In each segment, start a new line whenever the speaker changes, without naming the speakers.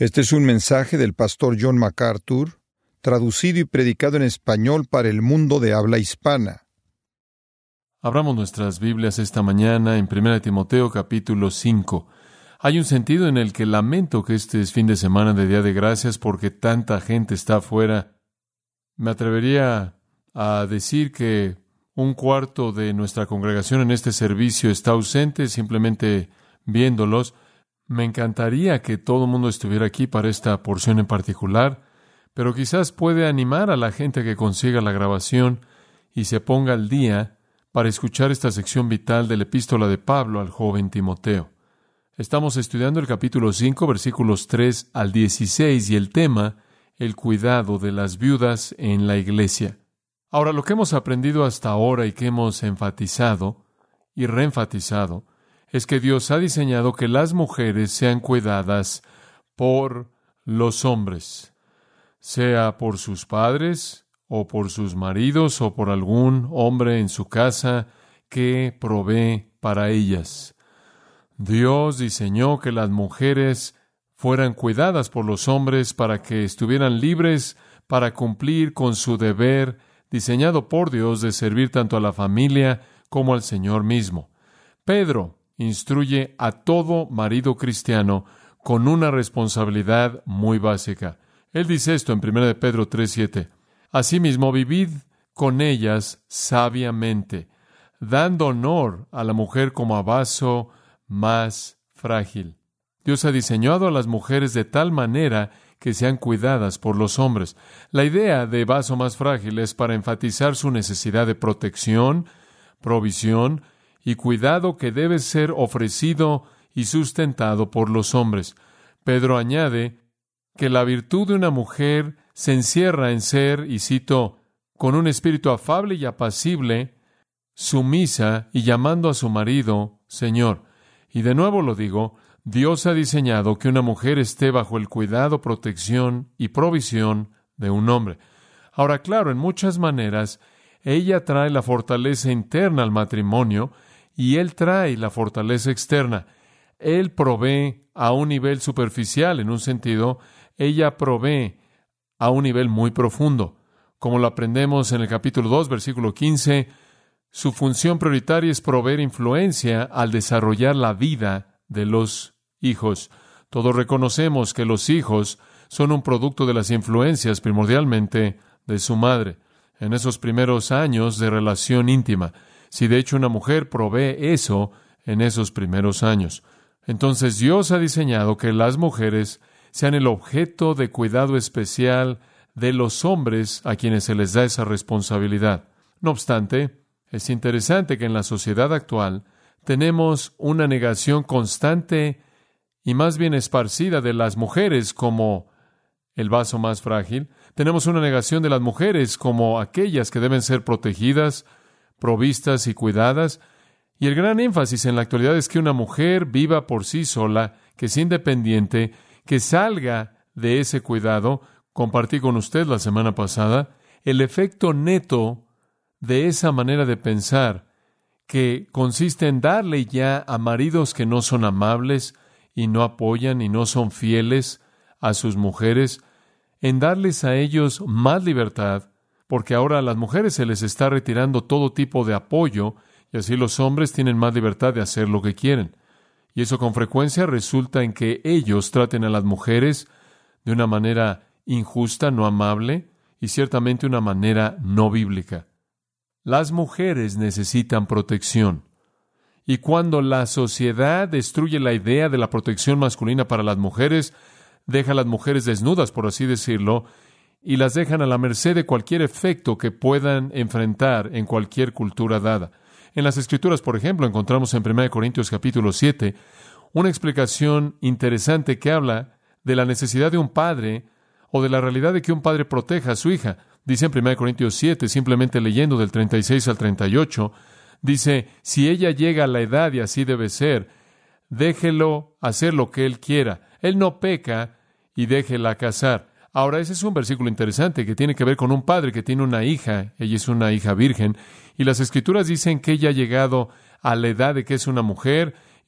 Este es un mensaje del pastor John MacArthur, traducido y predicado en español para el mundo de habla hispana.
Abramos nuestras Biblias esta mañana en 1 Timoteo capítulo 5. Hay un sentido en el que lamento que este es fin de semana de Día de Gracias porque tanta gente está afuera. Me atrevería a decir que un cuarto de nuestra congregación en este servicio está ausente, simplemente viéndolos. Me encantaría que todo el mundo estuviera aquí para esta porción en particular, pero quizás puede animar a la gente que consiga la grabación y se ponga al día para escuchar esta sección vital de la epístola de Pablo al joven Timoteo. Estamos estudiando el capítulo 5, versículos 3 al 16, y el tema, el cuidado de las viudas en la iglesia. Ahora, lo que hemos aprendido hasta ahora y que hemos enfatizado y reenfatizado es que Dios ha diseñado que las mujeres sean cuidadas por los hombres, sea por sus padres, o por sus maridos, o por algún hombre en su casa que provee para ellas. Dios diseñó que las mujeres fueran cuidadas por los hombres para que estuvieran libres para cumplir con su deber diseñado por Dios de servir tanto a la familia como al Señor mismo. Pedro instruye a todo marido cristiano con una responsabilidad muy básica. Él dice esto en 1 Pedro 3:7. Asimismo, vivid con ellas sabiamente, dando honor a la mujer como a vaso más frágil. Dios ha diseñado a las mujeres de tal manera que sean cuidadas por los hombres. La idea de vaso más frágil es para enfatizar su necesidad de protección, provisión y cuidado que debe ser ofrecido y sustentado por los hombres. Pedro añade que la virtud de una mujer se encierra en ser, y cito, con un espíritu afable y apacible, sumisa y llamando a su marido Señor. Y de nuevo lo digo, Dios ha diseñado que una mujer esté bajo el cuidado, protección y provisión de un hombre. Ahora, claro, en muchas maneras, ella trae la fortaleza interna al matrimonio y él trae la fortaleza externa. Él provee a un nivel superficial, en un sentido, ella provee a un nivel muy profundo. Como lo aprendemos en el capítulo 2, versículo 15, su función prioritaria es proveer influencia al desarrollar la vida de los hijos. Todos reconocemos que los hijos son un producto de las influencias primordialmente de su madre, en esos primeros años de relación íntima. Si de hecho una mujer provee eso en esos primeros años. Entonces Dios ha diseñado que las mujeres sean el objeto de cuidado especial de los hombres a quienes se les da esa responsabilidad. No obstante, es interesante que en la sociedad actual tenemos una negación constante y más bien esparcida de las mujeres como el vaso más frágil. Tenemos una negación de las mujeres como aquellas que deben ser protegidas, provistas y cuidadas. Y el gran énfasis en la actualidad es que una mujer viva por sí sola, que sea independiente, que salga de ese cuidado. Compartí con usted la semana pasada el efecto neto de esa manera de pensar, que consiste en darle ya a maridos que no son amables y no apoyan y no son fieles a sus mujeres, en darles a ellos más libertad, porque ahora a las mujeres se les está retirando todo tipo de apoyo y así los hombres tienen más libertad de hacer lo que quieren. Y eso con frecuencia resulta en que ellos traten a las mujeres de una manera injusta, no amable y ciertamente una manera no bíblica. Las mujeres necesitan protección. Y cuando la sociedad destruye la idea de la protección masculina para las mujeres, deja a las mujeres desnudas, por así decirlo, y las dejan a la merced de cualquier efecto que puedan enfrentar en cualquier cultura dada. En las Escrituras, por ejemplo, encontramos en 1 Corintios capítulo 7 una explicación interesante que habla de la necesidad de un padre o de la realidad de que un padre proteja a su hija. Dice en 1 Corintios 7, simplemente leyendo del 36 al 38, dice, si ella llega a la edad y así debe ser, déjelo hacer lo que él quiera. Él no peca y déjela casar. Ahora, ese es un versículo interesante que tiene que ver con un padre que tiene una hija. Ella es una hija virgen. Y las Escrituras dicen que ella ha llegado a la edad de que es una mujer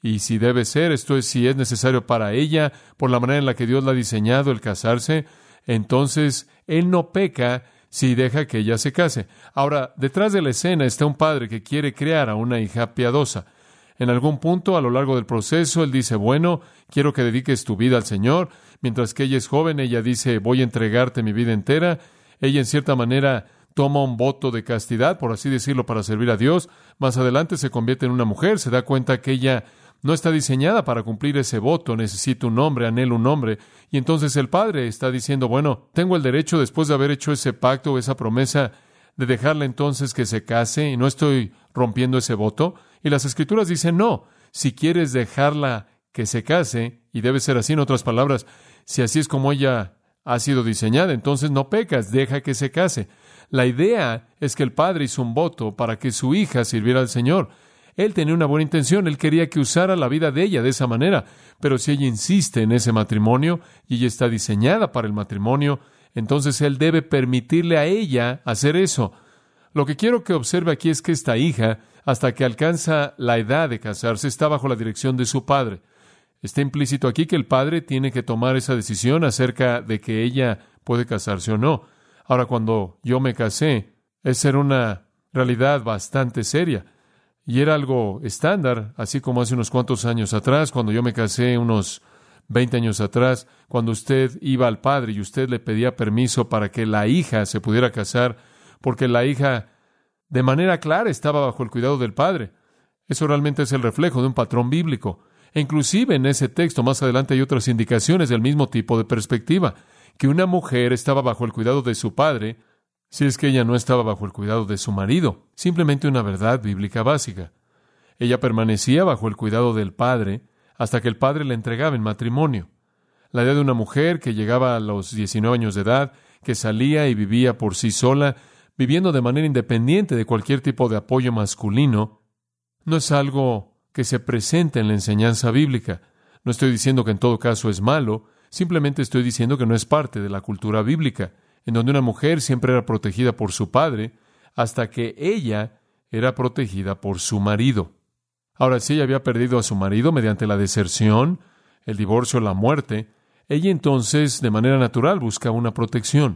y si debe ser, esto es, si es necesario para ella, por la manera en la que Dios la ha diseñado el casarse, entonces él no peca si deja que ella se case. Ahora, detrás de la escena está un padre que quiere crear a una hija piadosa. En algún punto, a lo largo del proceso, él dice, bueno, quiero que dediques tu vida al Señor. Mientras que ella es joven, ella dice, voy a entregarte mi vida entera. Ella, en cierta manera, toma un voto de castidad, por así decirlo, para servir a Dios. Más adelante se convierte en una mujer, se da cuenta que ella no está diseñada para cumplir ese voto, necesita un hombre, anhela un hombre. Y entonces el padre está diciendo, bueno, tengo el derecho, después de haber hecho ese pacto, esa promesa, de dejarla entonces que se case, y no estoy rompiendo ese voto. Y las Escrituras dicen, no, si quieres dejarla que se case, y debe ser así, en otras palabras, si así es como ella ha sido diseñada, entonces no pecas, deja que se case. La idea es que el padre hizo un voto para que su hija sirviera al Señor. Él tenía una buena intención, él quería que usara la vida de ella de esa manera, pero si ella insiste en ese matrimonio y ella está diseñada para el matrimonio, entonces él debe permitirle a ella hacer eso. Lo que quiero que observe aquí es que esta hija, hasta que alcanza la edad de casarse, está bajo la dirección de su padre. Está implícito aquí que el padre tiene que tomar esa decisión acerca de que ella puede casarse o no. Ahora, cuando yo me casé, esa era una realidad bastante seria. Y era algo estándar, así como hace unos cuantos años atrás, cuando yo me casé, unos 20 años atrás, cuando usted iba al padre y usted le pedía permiso para que la hija se pudiera casar, porque la hija de manera clara estaba bajo el cuidado del padre. Eso realmente es el reflejo de un patrón bíblico. E inclusive en ese texto más adelante hay otras indicaciones del mismo tipo de perspectiva, que una mujer estaba bajo el cuidado de su padre, si es que ella no estaba bajo el cuidado de su marido. Simplemente una verdad bíblica básica. Ella permanecía bajo el cuidado del padre hasta que el padre la entregaba en matrimonio. La idea de una mujer que llegaba a los 19 años de edad, que salía y vivía por sí sola, viviendo de manera independiente de cualquier tipo de apoyo masculino, no es algo que se presenta en la enseñanza bíblica. No estoy diciendo que en todo caso es malo, simplemente estoy diciendo que no es parte de la cultura bíblica, en donde una mujer siempre era protegida por su padre, hasta que ella era protegida por su marido. Ahora, si ella había perdido a su marido mediante la deserción, el divorcio o la muerte, ella entonces, de manera natural, buscaba una protección.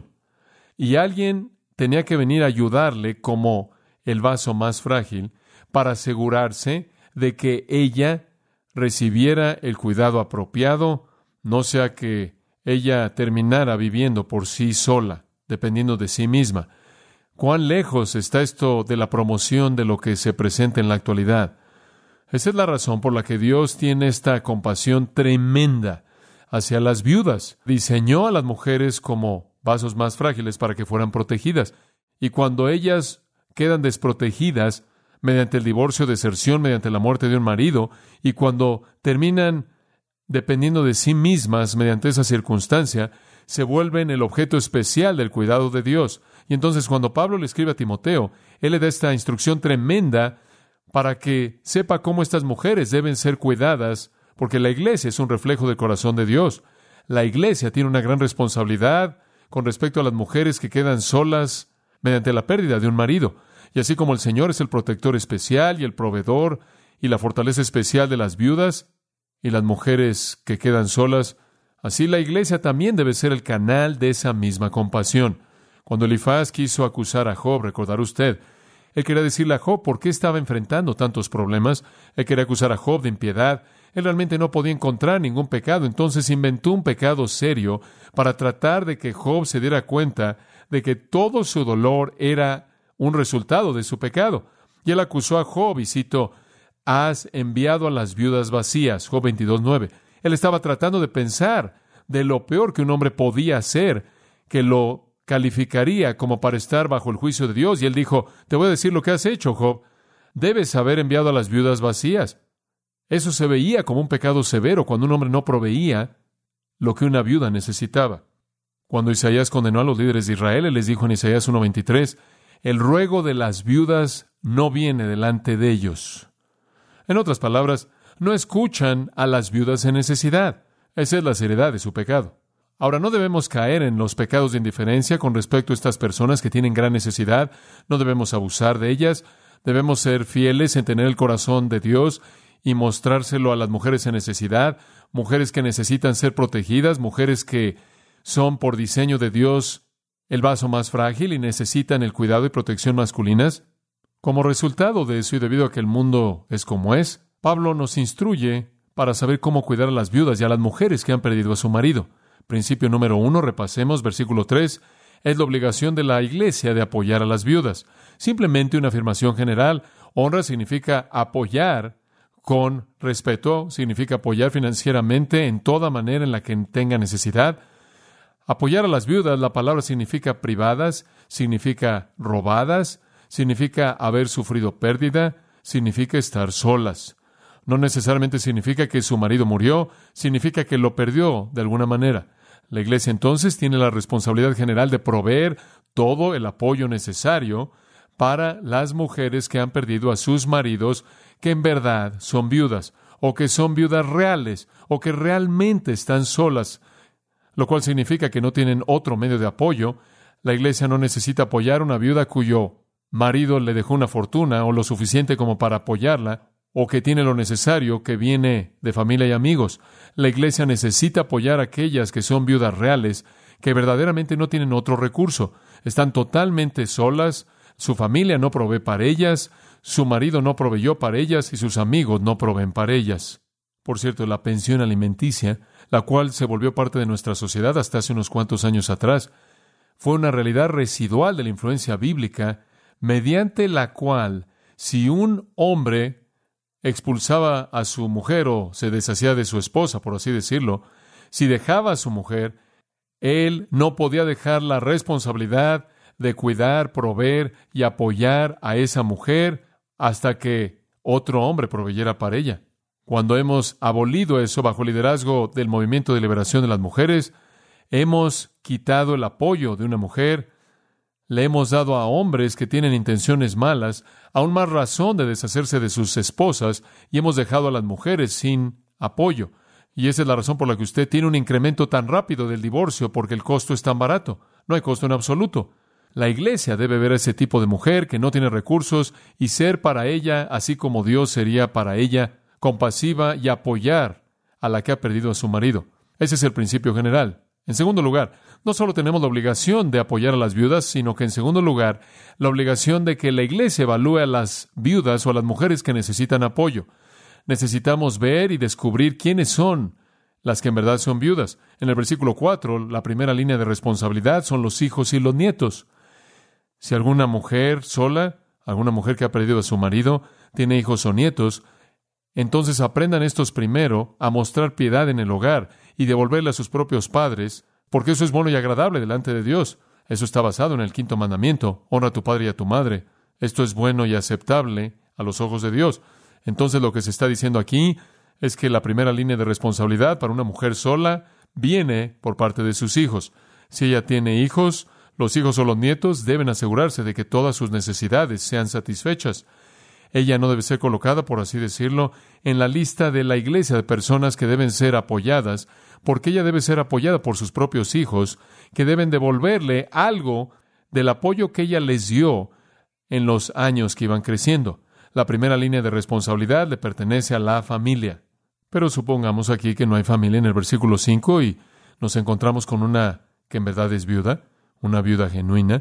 Y alguien tenía que venir a ayudarle como el vaso más frágil para asegurarse de que ella recibiera el cuidado apropiado, no sea que ella terminara viviendo por sí sola, dependiendo de sí misma. ¿Cuán lejos está esto de la promoción de lo que se presenta en la actualidad? Esa es la razón por la que Dios tiene esta compasión tremenda hacia las viudas. Diseñó a las mujeres como vasos más frágiles para que fueran protegidas. Y cuando ellas quedan desprotegidas mediante el divorcio, deserción, mediante la muerte de un marido, y cuando terminan dependiendo de sí mismas mediante esa circunstancia, se vuelven el objeto especial del cuidado de Dios. Y entonces cuando Pablo le escribe a Timoteo, él le da esta instrucción tremenda para que sepa cómo estas mujeres deben ser cuidadas, porque la iglesia es un reflejo del corazón de Dios. La iglesia tiene una gran responsabilidad con respecto a las mujeres que quedan solas mediante la pérdida de un marido. Y así como el Señor es el protector especial y el proveedor y la fortaleza especial de las viudas y las mujeres que quedan solas, así la iglesia también debe ser el canal de esa misma compasión. Cuando Elifaz quiso acusar a Job, recordará usted, él quería decirle a Job por qué estaba enfrentando tantos problemas. Él quería acusar a Job de impiedad. Él realmente no podía encontrar ningún pecado. Entonces inventó un pecado serio para tratar de que Job se diera cuenta de que todo su dolor era un resultado de su pecado. Y él acusó a Job, y cito, has enviado a las viudas vacías, Job 22:9. Él estaba tratando de pensar de lo peor que un hombre podía hacer, que lo calificaría como para estar bajo el juicio de Dios. Y él dijo, te voy a decir lo que has hecho, Job. Debes haber enviado a las viudas vacías. Eso se veía como un pecado severo cuando un hombre no proveía lo que una viuda necesitaba. Cuando Isaías condenó a los líderes de Israel, él les dijo en Isaías 1:23, el ruego de las viudas no viene delante de ellos. En otras palabras, no escuchan a las viudas en necesidad. Esa es la seriedad de su pecado. Ahora, no debemos caer en los pecados de indiferencia con respecto a estas personas que tienen gran necesidad. No debemos abusar de ellas. Debemos ser fieles en tener el corazón de Dios y mostrárselo a las mujeres en necesidad, mujeres que necesitan ser protegidas, mujeres que son por diseño de Dios el vaso más frágil y necesitan el cuidado y protección masculinas. Como resultado de eso y debido a que el mundo es como es, Pablo nos instruye para saber cómo cuidar a las viudas y a las mujeres que han perdido a su marido. Principio número 1, repasemos, versículo 3, es la obligación de la Iglesia de apoyar a las viudas. Simplemente una afirmación general. Honra significa apoyar con respeto, significa apoyar financieramente en toda manera en la que tenga necesidad. Apoyar a las viudas, la palabra significa privadas, significa robadas, significa haber sufrido pérdida, significa estar solas. No necesariamente significa que su marido murió, significa que lo perdió de alguna manera. La Iglesia entonces tiene la responsabilidad general de proveer todo el apoyo necesario para las mujeres que han perdido a sus maridos, que en verdad son viudas, o que son viudas reales, o que realmente están solas, lo cual significa que no tienen otro medio de apoyo. La Iglesia no necesita apoyar a una viuda cuyo marido le dejó una fortuna o lo suficiente como para apoyarla, o que tiene lo necesario que viene de familia y amigos. La Iglesia necesita apoyar a aquellas que son viudas reales, que verdaderamente no tienen otro recurso. Están totalmente solas, su familia no provee para ellas, su marido no proveyó para ellas y sus amigos no proveen para ellas. Por cierto, la pensión alimenticia, la cual se volvió parte de nuestra sociedad hasta hace unos cuantos años atrás, fue una realidad residual de la influencia bíblica, mediante la cual, si un hombre expulsaba a su mujer o se deshacía de su esposa, por así decirlo, si dejaba a su mujer, él no podía dejar la responsabilidad de cuidar, proveer y apoyar a esa mujer hasta que otro hombre proveyera para ella. Cuando hemos abolido eso bajo el liderazgo del Movimiento de Liberación de las Mujeres, hemos quitado el apoyo de una mujer, le hemos dado a hombres que tienen intenciones malas aún más razón de deshacerse de sus esposas y hemos dejado a las mujeres sin apoyo. Y esa es la razón por la que usted tiene un incremento tan rápido del divorcio, porque el costo es tan barato. No hay costo en absoluto. La Iglesia debe ver a ese tipo de mujer que no tiene recursos y ser para ella, así como Dios sería para ella, compasiva y apoyar a la que ha perdido a su marido. Ese es el principio general. En segundo lugar, no solo tenemos la obligación de apoyar a las viudas, sino que en segundo lugar, la obligación de que la Iglesia evalúe a las viudas o a las mujeres que necesitan apoyo. Necesitamos ver y descubrir quiénes son las que en verdad son viudas. En el versículo 4, la primera línea de responsabilidad son los hijos y los nietos. Si alguna mujer sola, alguna mujer que ha perdido a su marido, tiene hijos o nietos, entonces aprendan estos primero a mostrar piedad en el hogar y devolverle a sus propios padres, porque eso es bueno y agradable delante de Dios. Eso está basado en el 5º mandamiento: honra a tu padre y a tu madre. Esto es bueno y aceptable a los ojos de Dios. Entonces lo que se está diciendo aquí es que la primera línea de responsabilidad para una mujer sola viene por parte de sus hijos. Si ella tiene hijos, los hijos o los nietos deben asegurarse de que todas sus necesidades sean satisfechas. Ella no debe ser colocada, por así decirlo, en la lista de la Iglesia de personas que deben ser apoyadas, porque ella debe ser apoyada por sus propios hijos, que deben devolverle algo del apoyo que ella les dio en los años que iban creciendo. La primera línea de responsabilidad le pertenece a la familia. Pero supongamos aquí que no hay familia en el versículo 5 y nos encontramos con una que en verdad es viuda, una viuda genuina.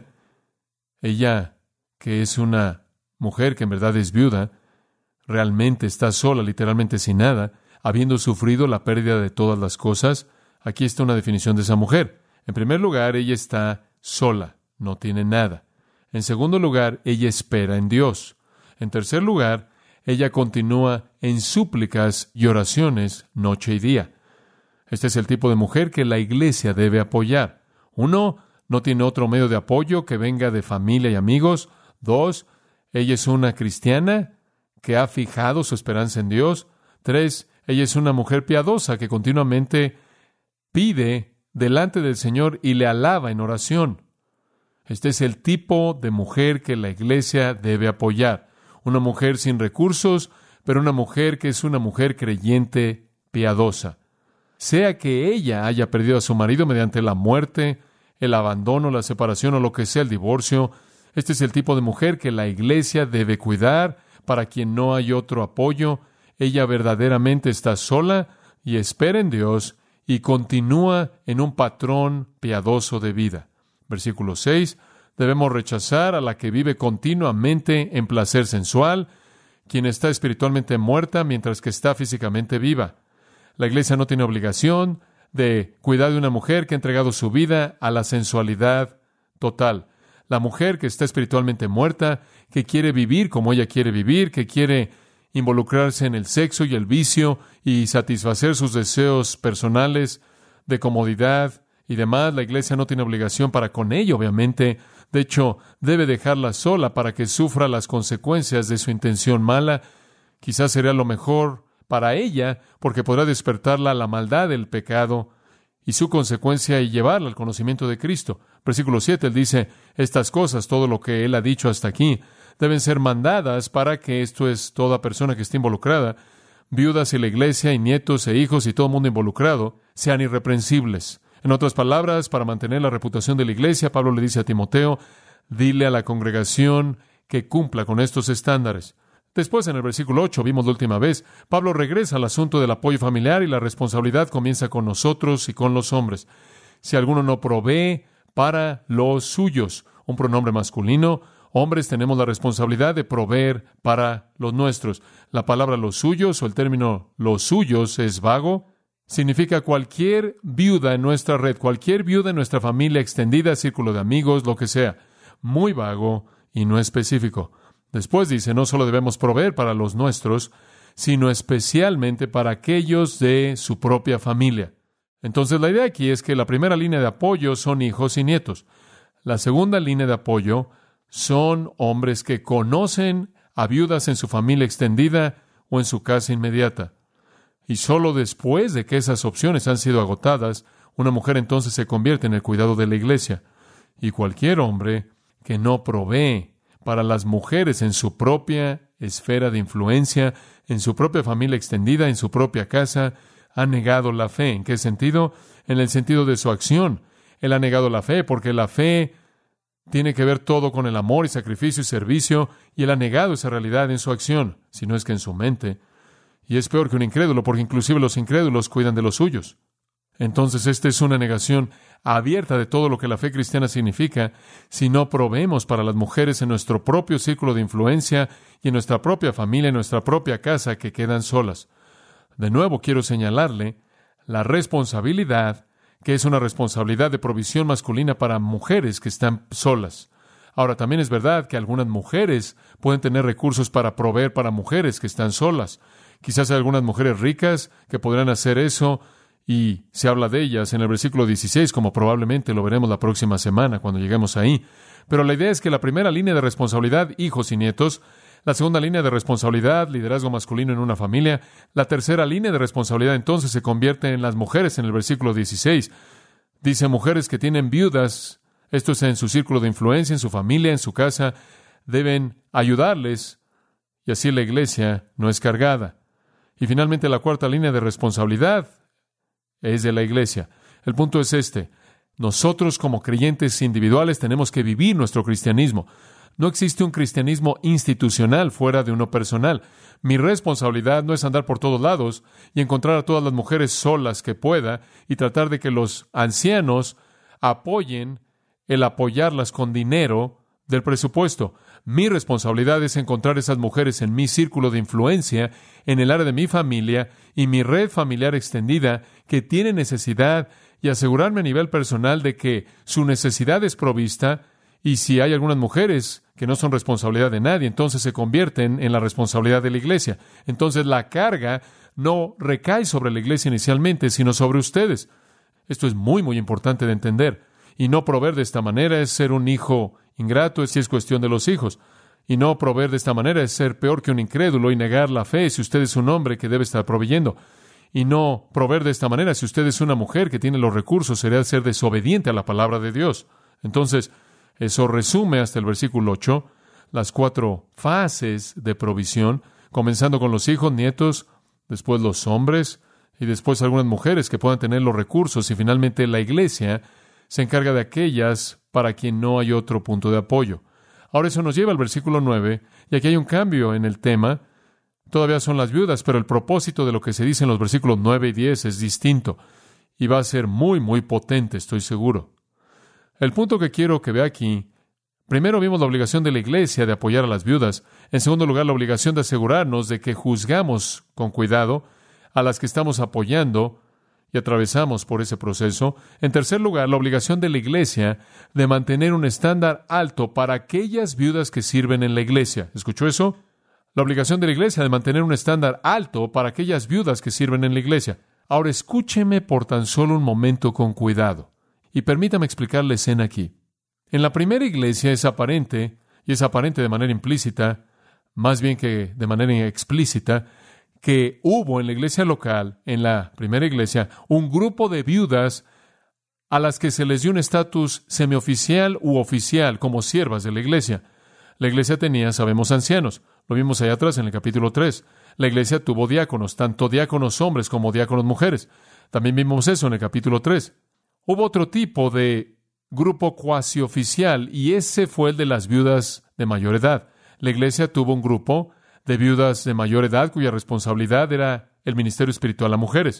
Ella, que es una mujer que en verdad es viuda, realmente está sola, literalmente sin nada, habiendo sufrido la pérdida de todas las cosas. Aquí está una definición de esa mujer. En primer lugar, ella está sola, no tiene nada. En segundo lugar, ella espera en Dios. En tercer lugar, ella continúa en súplicas y oraciones noche y día. Este es el tipo de mujer que la Iglesia debe apoyar. 1, no tiene otro medio de apoyo que venga de familia y amigos. 2, ella es una cristiana que ha fijado su esperanza en Dios. 3, ella es una mujer piadosa que continuamente pide delante del Señor y le alaba en oración. Este es el tipo de mujer que la Iglesia debe apoyar. Una mujer sin recursos, pero una mujer que es una mujer creyente, piadosa. Sea que ella haya perdido a su marido mediante la muerte, el abandono, la separación o lo que sea, el divorcio, este es el tipo de mujer que la Iglesia debe cuidar, para quien no hay otro apoyo. ella verdaderamente está sola y espera en Dios y continúa en un patrón piadoso de vida. Versículo 6, debemos rechazar a la que vive continuamente en placer sensual, quien está espiritualmente muerta mientras que está físicamente viva. La iglesia no tiene obligación de cuidar de una mujer que ha entregado su vida a la sensualidad total. La mujer que está espiritualmente muerta, que quiere vivir como ella quiere vivir, que quiere involucrarse en el sexo y el vicio y satisfacer sus deseos personales de comodidad y demás, la iglesia no tiene obligación para con ella, obviamente. De hecho, debe dejarla sola para que sufra las consecuencias de su intención mala. Quizás sería lo mejor para ella, porque podrá despertarla a la maldad del pecado y su consecuencia y llevarla al conocimiento de Cristo. Versículo 7, él dice, estas cosas, todo lo que él ha dicho hasta aquí, deben ser mandadas para que, esto es, toda persona que esté involucrada, viudas y la iglesia y nietos e hijos y todo el mundo involucrado, sean irreprensibles. En otras palabras, para mantener la reputación de la iglesia, Pablo le dice a Timoteo, dile a la congregación que cumpla con estos estándares. Después, en el versículo 8, vimos la última vez, Pablo regresa al asunto del apoyo familiar y la responsabilidad comienza con nosotros y con los hombres. Si alguno no provee para los suyos, un pronombre masculino, hombres tenemos la responsabilidad de proveer para los nuestros. La palabra los suyos o el término los suyos es vago. Significa cualquier viuda en nuestra red, cualquier viuda en nuestra familia extendida, círculo de amigos, lo que sea. Muy vago y no específico. Después dice, no solo debemos proveer para los nuestros, sino especialmente para aquellos de su propia familia. Entonces, la idea aquí es que la primera línea de apoyo son hijos y nietos. La segunda línea de apoyo son hombres que conocen a viudas en su familia extendida o en su casa inmediata. Y solo después de que esas opciones han sido agotadas, una mujer entonces se convierte en el cuidado de la iglesia. Y cualquier hombre que no provee para las mujeres en su propia esfera de influencia, en su propia familia extendida, en su propia casa, ha negado la fe. ¿En qué sentido? En el sentido de su acción. Él ha negado la fe porque la fe tiene que ver todo con el amor y sacrificio y servicio, y él ha negado esa realidad en su acción, si no es que en su mente. Y es peor que un incrédulo, porque inclusive los incrédulos cuidan de los suyos. Entonces, esta es una negación abierta de todo lo que la fe cristiana significa si no proveemos para las mujeres en nuestro propio círculo de influencia y en nuestra propia familia, en nuestra propia casa, que quedan solas. De nuevo, quiero señalarle la responsabilidad, que es una responsabilidad de provisión masculina para mujeres que están solas. Ahora, también es verdad que algunas mujeres pueden tener recursos para proveer para mujeres que están solas. Quizás hay algunas mujeres ricas que podrán hacer eso, y se habla de ellas en el versículo 16, como probablemente lo veremos la próxima semana cuando lleguemos ahí. Pero la idea es que la primera línea de responsabilidad, hijos y nietos; la segunda línea de responsabilidad, liderazgo masculino en una familia; la tercera línea de responsabilidad entonces se convierte en las mujeres en el versículo 16. Dice mujeres que tienen viudas, esto es en su círculo de influencia, en su familia, en su casa, deben ayudarles, y así la iglesia no es cargada. Y finalmente la cuarta línea de responsabilidad es de la iglesia. El punto es este: nosotros como creyentes individuales tenemos que vivir nuestro cristianismo. No existe un cristianismo institucional fuera de uno personal. Mi responsabilidad no es andar por todos lados y encontrar a todas las mujeres solas que pueda y tratar de que los ancianos apoyen el apoyarlas con dinero del presupuesto. Mi responsabilidad es encontrar esas mujeres en mi círculo de influencia, en el área de mi familia y mi red familiar extendida que tienen necesidad, y asegurarme a nivel personal de que su necesidad es provista. Y si hay algunas mujeres que no son responsabilidad de nadie, entonces se convierten en la responsabilidad de la iglesia. Entonces la carga no recae sobre la iglesia inicialmente, sino sobre ustedes. Esto es muy, muy importante de entender. Y no proveer de esta manera es ser un hijo ingrato, si es cuestión de los hijos. Y no proveer de esta manera es ser peor que un incrédulo y negar la fe si usted es un hombre que debe estar proveyendo. Y no proveer de esta manera si usted es una mujer que tiene los recursos sería ser desobediente a la palabra de Dios. Entonces, eso resume hasta el versículo 8 las 4 fases de provisión, comenzando con los hijos, nietos, después los hombres y después algunas mujeres que puedan tener los recursos, y finalmente la iglesia se encarga de aquellas para quien no hay otro punto de apoyo. Ahora eso nos lleva al versículo 9, y aquí hay un cambio en el tema. Todavía son las viudas, pero el propósito de lo que se dice en los versículos 9 y 10 es distinto y va a ser muy, muy potente, estoy seguro. El punto que quiero que vea aquí, primero vimos la obligación de la iglesia de apoyar a las viudas. En segundo lugar, la obligación de asegurarnos de que juzgamos con cuidado a las que estamos apoyando y atravesamos por ese proceso. En tercer lugar, la obligación de la iglesia de mantener un estándar alto para aquellas viudas que sirven en la iglesia. ¿Escuchó eso? La obligación de la iglesia de mantener un estándar alto para aquellas viudas que sirven en la iglesia. Ahora escúcheme por tan solo un momento con cuidado y permítame explicar la escena aquí. En la primera iglesia es aparente, y es aparente de manera implícita, más bien que de manera explícita, que hubo en la iglesia local, en la primera iglesia, un grupo de viudas a las que se les dio un estatus semioficial u oficial como siervas de la iglesia. La iglesia tenía, sabemos, ancianos. Lo vimos allá atrás en el capítulo 3. La iglesia tuvo diáconos, tanto diáconos hombres como diáconos mujeres. También vimos eso en el capítulo 3. Hubo otro tipo de grupo cuasi oficial y ese fue el de las viudas de mayor edad. La iglesia tuvo un grupo de viudas de mayor edad cuya responsabilidad era el ministerio espiritual a mujeres.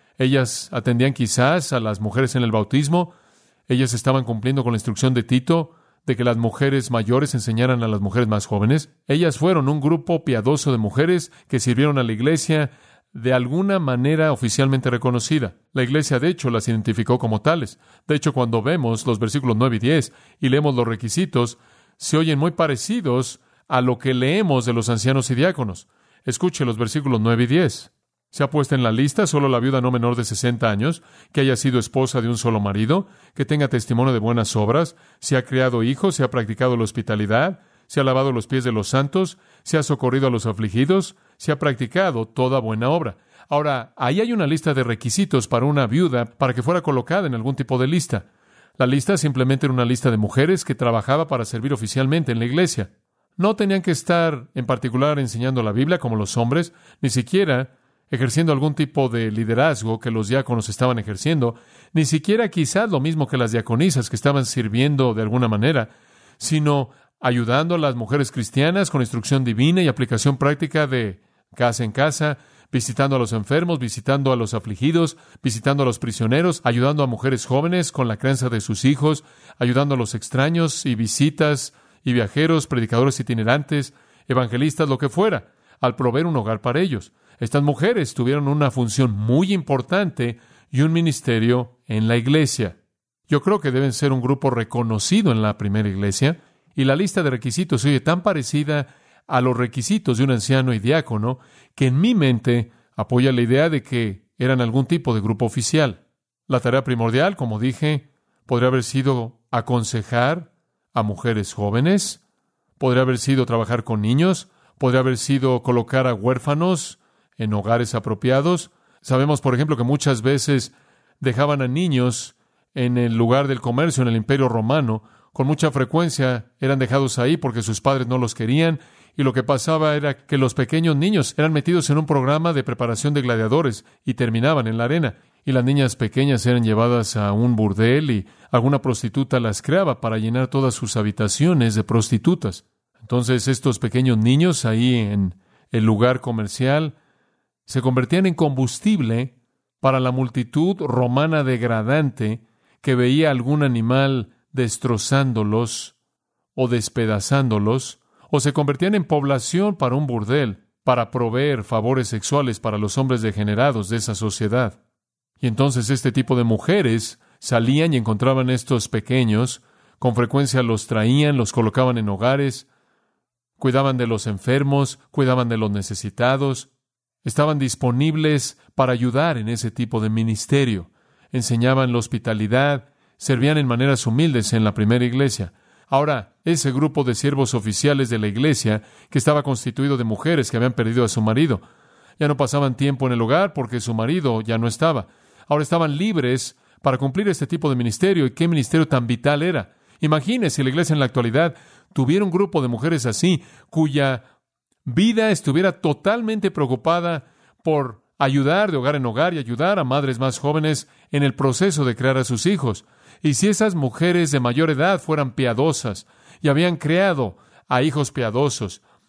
Ellas atendían quizás a las mujeres en el bautismo. Ellas estaban cumpliendo con la instrucción de Tito de que las mujeres mayores enseñaran a las mujeres más jóvenes. Ellas fueron un grupo piadoso de mujeres que sirvieron a la iglesia de alguna manera oficialmente reconocida. La iglesia, de hecho, las identificó como tales. De hecho, cuando vemos los versículos 9 y 10 y leemos los requisitos, se oyen muy parecidos a lo que leemos de los ancianos y diáconos. Escuche los versículos 9 y 10. Se ha puesto en la lista solo la viuda no menor de 60 años, que haya sido esposa de un solo marido, que tenga testimonio de buenas obras, se ha criado hijos, se ha practicado la hospitalidad, se ha lavado los pies de los santos, se ha socorrido a los afligidos, se ha practicado toda buena obra. Ahora, ahí hay una lista de requisitos para una viuda para que fuera colocada en algún tipo de lista. La lista simplemente era una lista de mujeres que trabajaba para servir oficialmente en la iglesia. No tenían que estar en particular enseñando la Biblia como los hombres, ni siquiera ejerciendo algún tipo de liderazgo que los diáconos estaban ejerciendo, ni siquiera quizás lo mismo que las diaconisas que estaban sirviendo de alguna manera, sino ayudando a las mujeres cristianas con instrucción divina y aplicación práctica de casa en casa, visitando a los enfermos, visitando a los afligidos, visitando a los prisioneros, ayudando a mujeres jóvenes con la crianza de sus hijos, ayudando a los extraños y visitas y viajeros, predicadores itinerantes, evangelistas, lo que fuera, al proveer un hogar para ellos. Estas mujeres tuvieron una función muy importante y un ministerio en la iglesia. Yo creo que deben ser un grupo reconocido en la primera iglesia, y la lista de requisitos se oye tan parecida a los requisitos de un anciano y diácono que en mi mente apoya la idea de que eran algún tipo de grupo oficial. La tarea primordial, como dije, podría haber sido aconsejar a mujeres jóvenes, podría haber sido trabajar con niños, podría haber sido colocar a huérfanos en hogares apropiados. Sabemos, por ejemplo, que muchas veces dejaban a niños en el lugar del comercio en el Imperio Romano. Con mucha frecuencia eran dejados ahí porque sus padres no los querían, y lo que pasaba era que los pequeños niños eran metidos en un programa de preparación de gladiadores y terminaban en la arena, y las niñas pequeñas eran llevadas a un burdel y alguna prostituta las creaba para llenar todas sus habitaciones de prostitutas. Entonces estos pequeños niños ahí en el lugar comercial se convertían en combustible para la multitud romana degradante que veía algún animal destrozándolos o despedazándolos, o se convertían en población para un burdel, para proveer favores sexuales para los hombres degenerados de esa sociedad. Y entonces este tipo de mujeres salían y encontraban estos pequeños, con frecuencia los traían, los colocaban en hogares, cuidaban de los enfermos, cuidaban de los necesitados, estaban disponibles para ayudar en ese tipo de ministerio, enseñaban la hospitalidad, servían en maneras humildes en la primera iglesia. Ahora, ese grupo de siervos oficiales de la iglesia, que estaba constituido de mujeres que habían perdido a su marido, ya no pasaban tiempo en el hogar porque su marido ya no estaba. Ahora estaban libres para cumplir este tipo de ministerio. ¿Y qué ministerio tan vital era? Imagínese si la iglesia en la actualidad tuviera un grupo de mujeres así, cuya vida estuviera totalmente preocupada por ayudar de hogar en hogar y ayudar a madres más jóvenes en el proceso de crear a sus hijos. Y si esas mujeres de mayor edad fueran piadosas y habían creado a hijos piadosos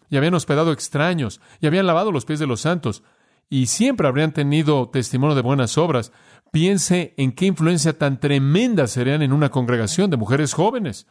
y habían hospedado extraños, y habían lavado los pies de los santos, y siempre habrían tenido testimonio de buenas obras. Piense en qué influencia tan tremenda serían en una congregación de mujeres jóvenes.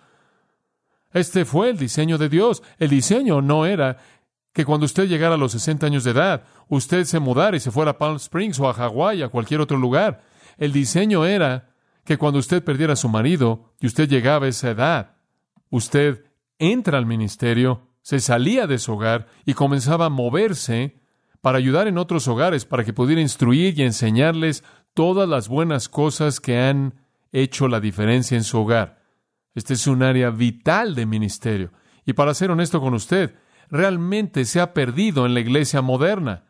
Este fue el diseño de Dios. El diseño no era que cuando usted llegara a los 60 años de edad, usted se mudara y se fuera a Palm Springs o a Hawái, a cualquier otro lugar. El diseño era que cuando usted perdiera a su marido y usted llegaba a esa edad, usted entra al ministerio, se salía de su hogar y comenzaba a moverse para ayudar en otros hogares, para que pudiera instruir y enseñarles todas las buenas cosas que han hecho la diferencia en su hogar. Este es un área vital de ministerio. Y para ser honesto con usted, realmente se ha perdido en la iglesia moderna.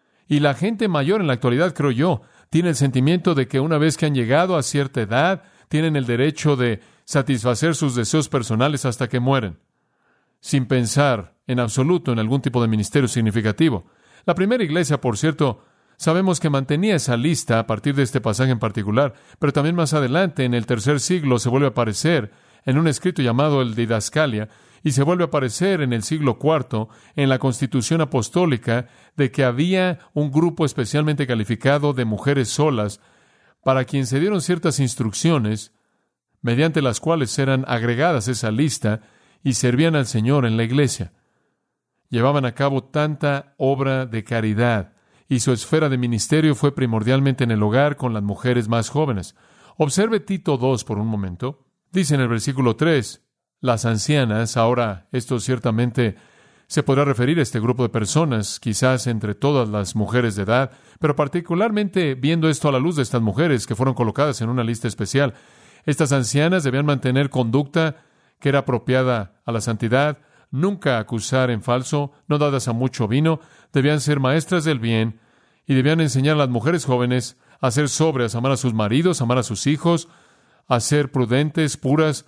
Y la gente mayor en la actualidad, creo yo, tiene el sentimiento de que una vez que han llegado a cierta edad, tienen el derecho de satisfacer sus deseos personales hasta que mueren, sin pensar en absoluto en algún tipo de ministerio significativo. La primera iglesia, por cierto, sabemos que mantenía esa lista a partir de este pasaje en particular, pero también más adelante, en el tercer siglo, se vuelve a aparecer en un escrito llamado el Didascalia, y se vuelve a aparecer en el siglo IV, en la Constitución Apostólica, de que había un grupo especialmente calificado de mujeres solas, para quien se dieron ciertas instrucciones, mediante las cuales eran agregadas a esa lista y servían al Señor en la iglesia. Llevaban a cabo tanta obra de caridad, y su esfera de ministerio fue primordialmente en el hogar con las mujeres más jóvenes. Observe Tito 2 por un momento. Dice en el versículo 3, las ancianas. Ahora, esto ciertamente se podrá referir a este grupo de personas, quizás entre todas las mujeres de edad, pero particularmente viendo esto a la luz de estas mujeres que fueron colocadas en una lista especial. Estas ancianas debían mantener conducta que era apropiada a la santidad, nunca acusar en falso, no dadas a mucho vino, debían ser maestras del bien y debían enseñar a las mujeres jóvenes a ser sobrias, amar a sus maridos, amar a sus hijos, a ser prudentes, puras,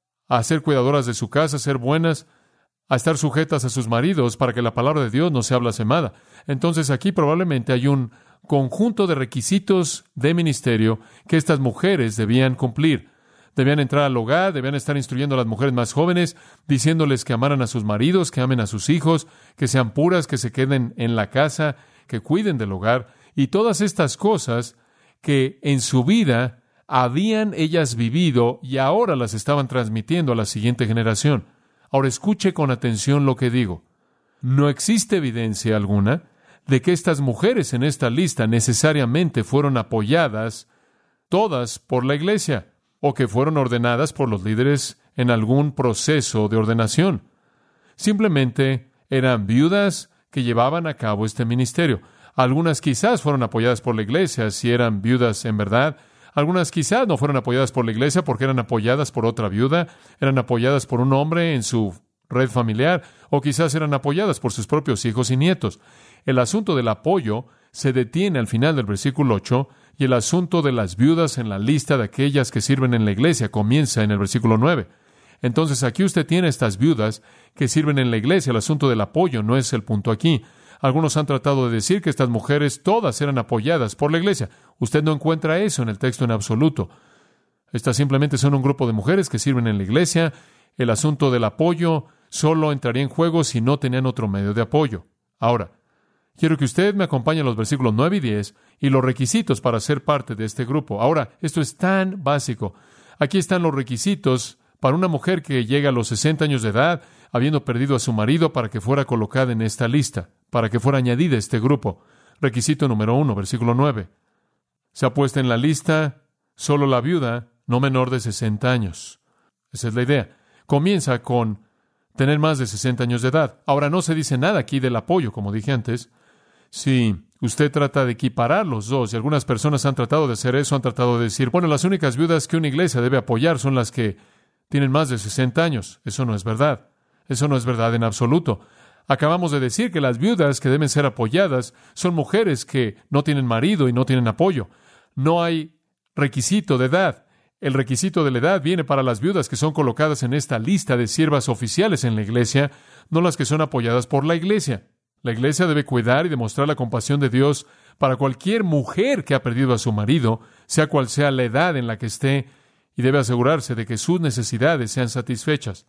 a ser cuidadoras de su casa, a ser buenas, a estar sujetas a sus maridos para que la palabra de Dios no sea blasfemada. Entonces aquí probablemente hay un conjunto de requisitos de ministerio que estas mujeres debían cumplir. Debían entrar al hogar, debían estar instruyendo a las mujeres más jóvenes, diciéndoles que amaran a sus maridos, que amen a sus hijos, que sean puras, que se queden en la casa, que cuiden del hogar, y todas estas cosas que en su vida habían ellas vivido y ahora las estaban transmitiendo a la siguiente generación. Ahora escuche con atención lo que digo. No existe evidencia alguna de que estas mujeres en esta lista necesariamente fueron apoyadas todas por la iglesia o que fueron ordenadas por los líderes en algún proceso de ordenación. Simplemente eran viudas que llevaban a cabo este ministerio. Algunas quizás fueron apoyadas por la iglesia si eran viudas en verdad. Algunas quizás no fueron apoyadas por la iglesia porque eran apoyadas por otra viuda, eran apoyadas por un hombre en su red familiar, o quizás eran apoyadas por sus propios hijos y nietos. El asunto del apoyo se detiene al final del versículo 8, y el asunto de las viudas en la lista de aquellas que sirven en la iglesia comienza en el versículo 9. Entonces aquí usted tiene estas viudas que sirven en la iglesia. El asunto del apoyo no es el punto aquí. Algunos han tratado de decir que estas mujeres todas eran apoyadas por la iglesia. Usted no encuentra eso en el texto en absoluto. Estas simplemente son un grupo de mujeres que sirven en la iglesia. El asunto del apoyo solo entraría en juego si no tenían otro medio de apoyo. Ahora, quiero que usted me acompañe a los versículos 9 y 10 y los requisitos para ser parte de este grupo. Ahora, esto es tan básico. Aquí están los requisitos para una mujer que llega a los 60 años de edad, habiendo perdido a su marido, para que fuera colocada en esta lista, para que fuera añadida a este grupo. Requisito número 1, versículo 9. Se ha puesto en la lista solo la viuda no menor de 60 años. Esa es la idea. Comienza con tener más de 60 años de edad. Ahora, no se dice nada aquí del apoyo, como dije antes. Si usted trata de equiparar los dos, y algunas personas han tratado de hacer eso, han tratado de decir, bueno, las únicas viudas que una iglesia debe apoyar son las que tienen más de 60 años. Eso no es verdad. Eso no es verdad en absoluto. Acabamos de decir que las viudas que deben ser apoyadas son mujeres que no tienen marido y no tienen apoyo. No hay requisito de edad. El requisito de la edad viene para las viudas que son colocadas en esta lista de siervas oficiales en la iglesia, no las que son apoyadas por la iglesia. La iglesia debe cuidar y demostrar la compasión de Dios para cualquier mujer que ha perdido a su marido, sea cual sea la edad en la que esté, y debe asegurarse de que sus necesidades sean satisfechas.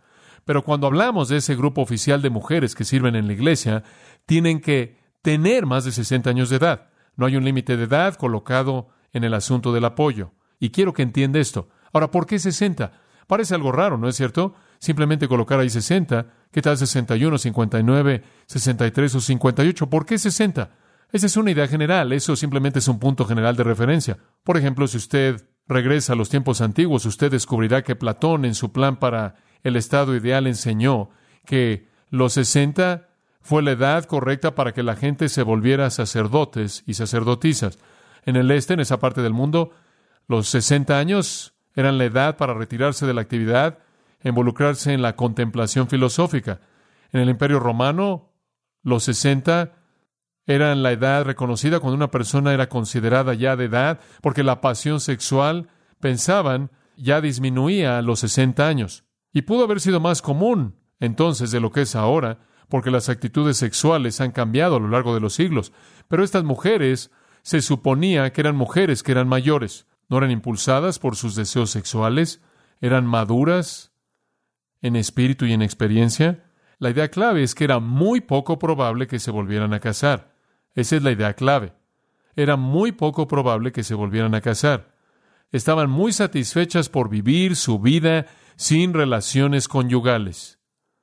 Pero cuando hablamos de ese grupo oficial de mujeres que sirven en la iglesia, tienen que tener más de 60 años de edad. No hay un límite de edad colocado en el asunto del apoyo. Y quiero que entienda esto. Ahora, ¿por qué 60? Parece algo raro, ¿no es cierto? Simplemente colocar ahí 60. ¿Qué tal 61, 59, 63 o 58? ¿Por qué 60? Esa es una idea general. Eso simplemente es un punto general de referencia. Por ejemplo, si usted regresa a los tiempos antiguos, usted descubrirá que Platón, en su plan para el estado ideal, enseñó que los 60 fue la edad correcta para que la gente se volviera sacerdotes y sacerdotisas. En el este, en esa parte del mundo, los 60 años eran la edad para retirarse de la actividad e involucrarse en la contemplación filosófica. En el Imperio Romano, los 60 eran la edad reconocida cuando una persona era considerada ya de edad, porque la pasión sexual, pensaban, ya disminuía a los 60 años. Y pudo haber sido más común entonces de lo que es ahora, porque las actitudes sexuales han cambiado a lo largo de los siglos. Pero estas mujeres se suponía que eran mujeres que eran mayores. No eran impulsadas por sus deseos sexuales, eran maduras en espíritu y en experiencia. La idea clave es que era muy poco probable que se volvieran a casar. Esa es la idea clave. Era muy poco probable que se volvieran a casar. Estaban muy satisfechas por vivir su vida sin relaciones conyugales.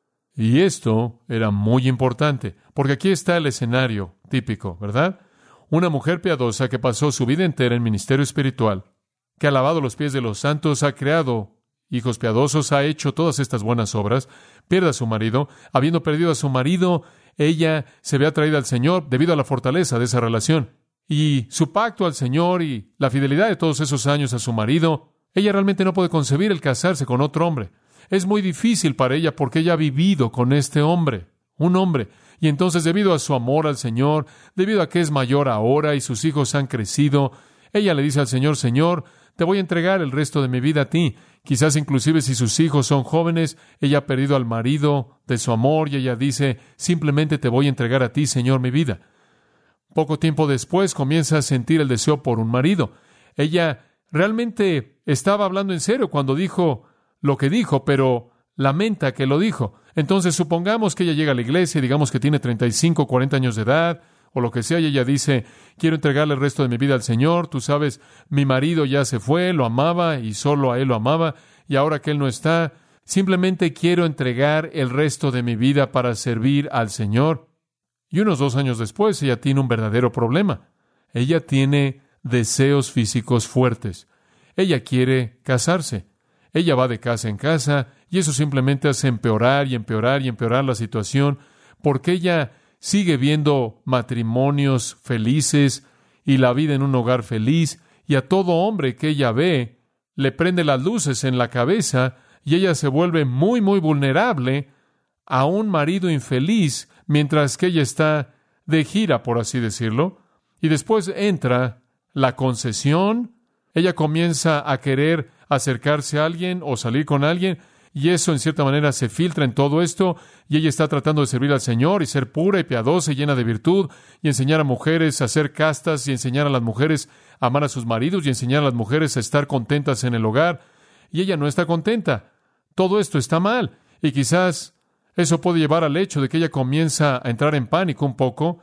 Y esto era muy importante, porque aquí está el escenario típico, ¿verdad? Una mujer piadosa que pasó su vida entera en ministerio espiritual, que ha lavado los pies de los santos, ha creado hijos piadosos, ha hecho todas estas buenas obras, pierde a su marido. Habiendo perdido a su marido, ella se ve atraída al Señor debido a la fortaleza de esa relación. Y su pacto al Señor y la fidelidad de todos esos años a su marido, ella realmente no puede concebir el casarse con otro hombre. Es muy difícil para ella porque ella ha vivido con este hombre, un hombre. Y entonces, debido a su amor al Señor, debido a que es mayor ahora y sus hijos han crecido, ella le dice al Señor: Señor, te voy a entregar el resto de mi vida a ti. Quizás inclusive si sus hijos son jóvenes, ella ha perdido al marido de su amor y ella dice: simplemente te voy a entregar a ti, Señor, mi vida. Poco tiempo después comienza a sentir el deseo por un marido. Ella realmente estaba hablando en serio cuando dijo lo que dijo, pero lamenta que lo dijo. Entonces, supongamos que ella llega a la iglesia y digamos que tiene 35, 40 años de edad, o lo que sea, y ella dice: quiero entregarle el resto de mi vida al Señor. Tú sabes, mi marido ya se fue, lo amaba y solo a él lo amaba, y ahora que él no está, simplemente quiero entregar el resto de mi vida para servir al Señor. Y unos 2 años después, ella tiene un verdadero problema. Ella tiene deseos físicos fuertes. Ella quiere casarse. Ella va de casa en casa, y eso simplemente hace empeorar y empeorar y empeorar la situación, porque ella sigue viendo matrimonios felices y la vida en un hogar feliz, y a todo hombre que ella ve le prende las luces en la cabeza, y ella se vuelve muy, muy vulnerable a un marido infeliz mientras que ella está de gira, por así decirlo. Y después entra la concesión. Ella comienza a querer acercarse a alguien o salir con alguien, y eso en cierta manera se filtra en todo esto, y ella está tratando de servir al Señor y ser pura y piadosa y llena de virtud, y enseñar a mujeres a ser castas, y enseñar a las mujeres a amar a sus maridos, y enseñar a las mujeres a estar contentas en el hogar, y ella no está contenta. Todo esto está mal, y quizás eso puede llevar al hecho de que ella comienza a entrar en pánico un poco,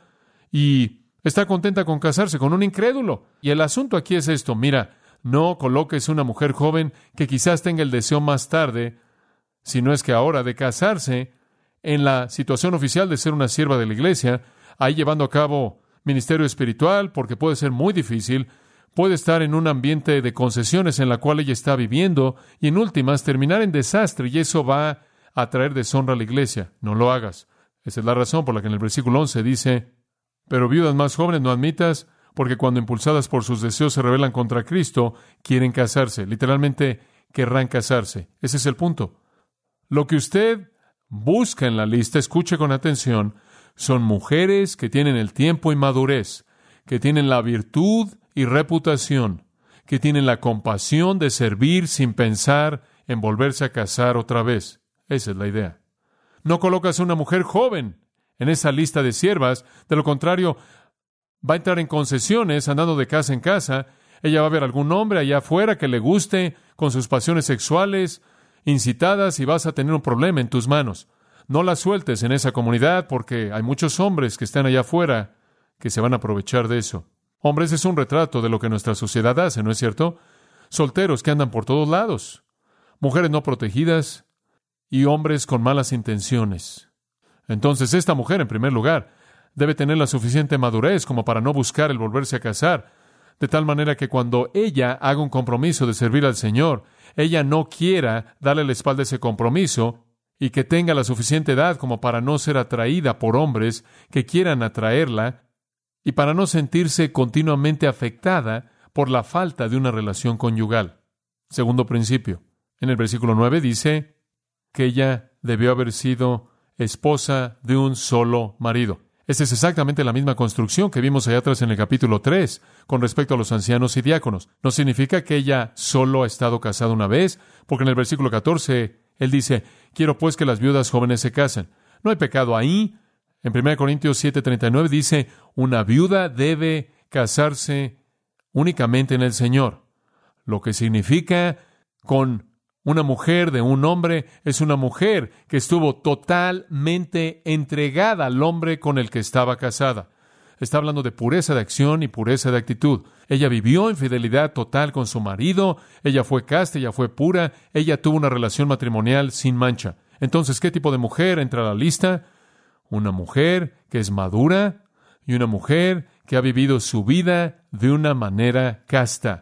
y está contenta con casarse con un incrédulo. Y el asunto aquí es esto: mira, no coloques una mujer joven que quizás tenga el deseo más tarde, si no es que ahora, de casarse en la situación oficial de ser una sierva de la iglesia, ahí llevando a cabo ministerio espiritual, porque puede ser muy difícil, puede estar en un ambiente de concesiones en la cual ella está viviendo, y en últimas terminar en desastre, y eso va a traer deshonra a la iglesia. No lo hagas. Esa es la razón por la que en el versículo 11 dice: pero viudas más jóvenes no admitas, porque cuando impulsadas por sus deseos se rebelan contra Cristo, quieren casarse. Literalmente, querrán casarse. Ese es el punto. Lo que usted busca en la lista, escuche con atención, son mujeres que tienen el tiempo y madurez, que tienen la virtud y reputación, que tienen la compasión de servir sin pensar en volverse a casar otra vez. Esa es la idea. No colocas a una mujer joven en esa lista de siervas, de lo contrario, va a entrar en concesiones, andando de casa en casa. Ella va a ver algún hombre allá afuera que le guste, con sus pasiones sexuales, incitadas y vas a tener un problema en tus manos. No las sueltes en esa comunidad porque hay muchos hombres que están allá afuera que se van a aprovechar de eso. Hombres, es un retrato de lo que nuestra sociedad hace, ¿no es cierto? Solteros que andan por todos lados, mujeres no protegidas y hombres con malas intenciones. Entonces, esta mujer, en primer lugar, debe tener la suficiente madurez como para no buscar el volverse a casar, de tal manera que cuando ella haga un compromiso de servir al Señor, ella no quiera darle la espalda a ese compromiso y que tenga la suficiente edad como para no ser atraída por hombres que quieran atraerla y para no sentirse continuamente afectada por la falta de una relación conyugal. Segundo principio. En el versículo 9 dice que ella debió haber sido esposa de un solo marido. Esta es exactamente la misma construcción que vimos allá atrás en el capítulo 3 con respecto a los ancianos y diáconos. No significa que ella solo ha estado casada una vez, porque en el versículo 14 él dice, quiero pues que las viudas jóvenes se casen. No hay pecado ahí. En 1 Corintios 7:39 dice, una viuda debe casarse únicamente en el Señor. Lo que significa con una mujer de un hombre es una mujer que estuvo totalmente entregada al hombre con el que estaba casada. Está hablando de pureza de acción y pureza de actitud. Ella vivió en fidelidad total con su marido, ella fue casta, ella fue pura, ella tuvo una relación matrimonial sin mancha. Entonces, ¿qué tipo de mujer entra a la lista? Una mujer que es madura y una mujer que ha vivido su vida de una manera casta,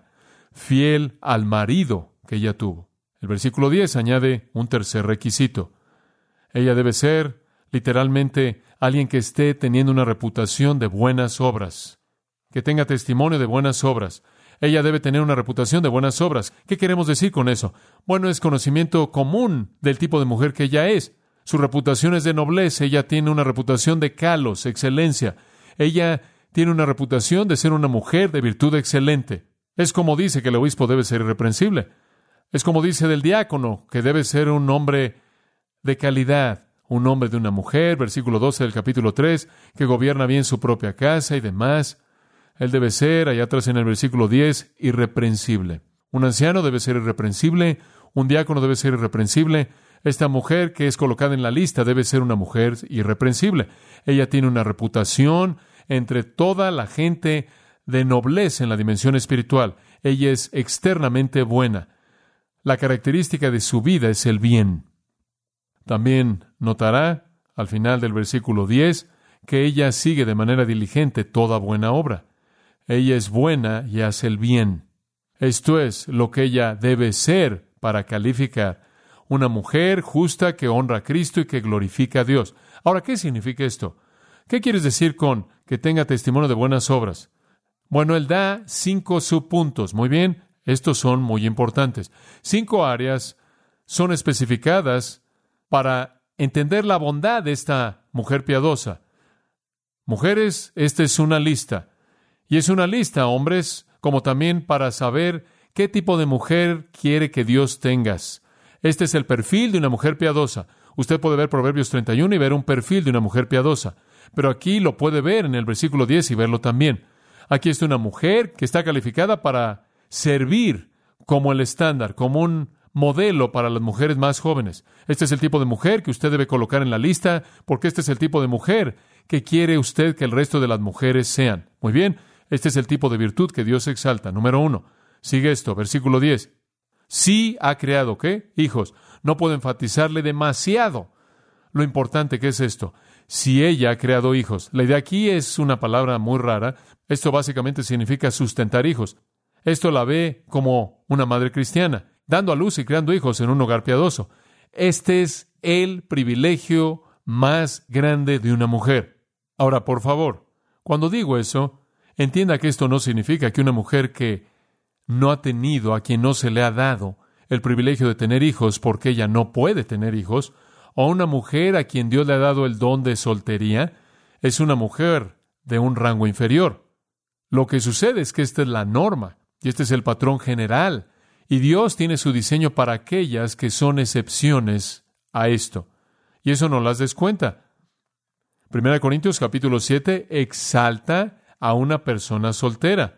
fiel al marido que ella tuvo. El versículo 10 añade un tercer requisito. Ella debe ser, literalmente, alguien que esté teniendo una reputación de buenas obras, que tenga testimonio de buenas obras. Ella debe tener una reputación de buenas obras. ¿Qué queremos decir con eso? Bueno, es conocimiento común del tipo de mujer que ella es. Su reputación es de nobleza. Ella tiene una reputación de kalos, excelencia. Ella tiene una reputación de ser una mujer de virtud excelente. Es como dice que el obispo debe ser irreprensible. Es como dice del diácono, que debe ser un hombre de calidad, un hombre de una mujer, versículo 12 del capítulo 3, que gobierna bien su propia casa y demás. Él debe ser, allá atrás en el versículo 10, irreprensible. Un anciano debe ser irreprensible, un diácono debe ser irreprensible. Esta mujer que es colocada en la lista debe ser una mujer irreprensible. Ella tiene una reputación entre toda la gente de nobleza en la dimensión espiritual. Ella es externamente buena. La característica de su vida es el bien. También notará, al final del versículo 10, que ella sigue de manera diligente toda buena obra. Ella es buena y hace el bien. Esto es lo que ella debe ser para calificar. Una mujer justa que honra a Cristo y que glorifica a Dios. Ahora, ¿qué significa esto? ¿Qué quieres decir con que tenga testimonio de buenas obras? Bueno, él da 5 subpuntos. Muy bien. Estos son muy importantes. 5 áreas son especificadas para entender la bondad de esta mujer piadosa. Mujeres, esta es una lista. Y es una lista, hombres, como también para saber qué tipo de mujer quiere que Dios tengas. Este es el perfil de una mujer piadosa. Usted puede ver Proverbios 31 y ver un perfil de una mujer piadosa. Pero aquí lo puede ver en el versículo 10 y verlo también. Aquí está una mujer que está calificada para servir como el estándar, como un modelo para las mujeres más jóvenes. Este es el tipo de mujer que usted debe colocar en la lista, porque este es el tipo de mujer que quiere usted que el resto de las mujeres sean. Muy bien, este es el tipo de virtud que Dios exalta. Número 1. Sigue esto, versículo 10. Sí ha creado, ¿qué? Hijos. No puedo enfatizarle demasiado lo importante que es esto. Si ella ha creado hijos. La idea aquí es una palabra muy rara. Esto básicamente significa sustentar hijos. Esto la ve como una madre cristiana, dando a luz y creando hijos en un hogar piadoso. Este es el privilegio más grande de una mujer. Ahora, por favor, cuando digo eso, entienda que esto no significa que una mujer que no ha tenido, a quien no se le ha dado el privilegio de tener hijos porque ella no puede tener hijos, o una mujer a quien Dios le ha dado el don de soltería, es una mujer de un rango inferior. Lo que sucede es que esta es la norma. Y este es el patrón general. Y Dios tiene su diseño para aquellas que son excepciones a esto. Y eso no las des cuenta. 1 Corintios capítulo 7 exalta a una persona soltera.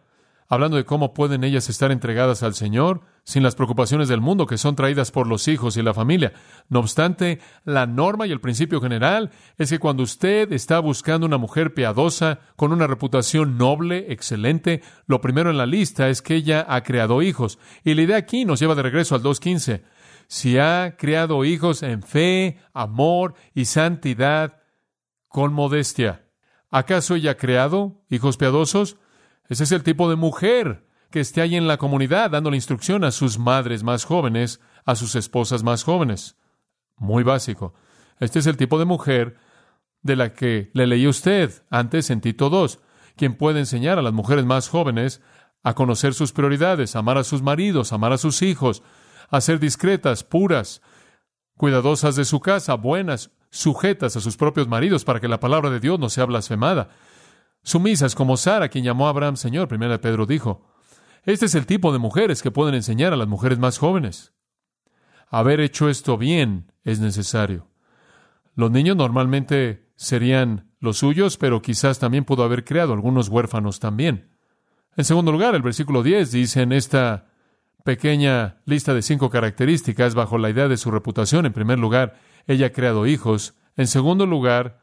hablando de cómo pueden ellas estar entregadas al Señor sin las preocupaciones del mundo que son traídas por los hijos y la familia. No obstante, la norma y el principio general es que cuando usted está buscando una mujer piadosa, con una reputación noble, excelente, lo primero en la lista es que ella ha creado hijos. Y la idea aquí nos lleva de regreso al 2:15. Si ha creado hijos en fe, amor y santidad con modestia. ¿Acaso ella ha creado hijos piadosos? Ese es el tipo de mujer que esté ahí en la comunidad dándole instrucción a sus madres más jóvenes, a sus esposas más jóvenes. Muy básico. Este es el tipo de mujer de la que le leí a usted antes en Tito 2, quien puede enseñar a las mujeres más jóvenes a conocer sus prioridades, amar a sus maridos, amar a sus hijos, a ser discretas, puras, cuidadosas de su casa, buenas, sujetas a sus propios maridos para que la palabra de Dios no sea blasfemada. Sumisas como Sara, quien llamó a Abraham Señor. 1 Pedro dijo. Este es el tipo de mujeres que pueden enseñar a las mujeres más jóvenes. Haber hecho esto bien es necesario. Los niños normalmente serían los suyos, pero quizás también pudo haber creado algunos huérfanos también. En segundo lugar, el versículo 10 dice en esta pequeña lista de 5 características bajo la idea de su reputación. En primer lugar, ella ha creado hijos. En segundo lugar,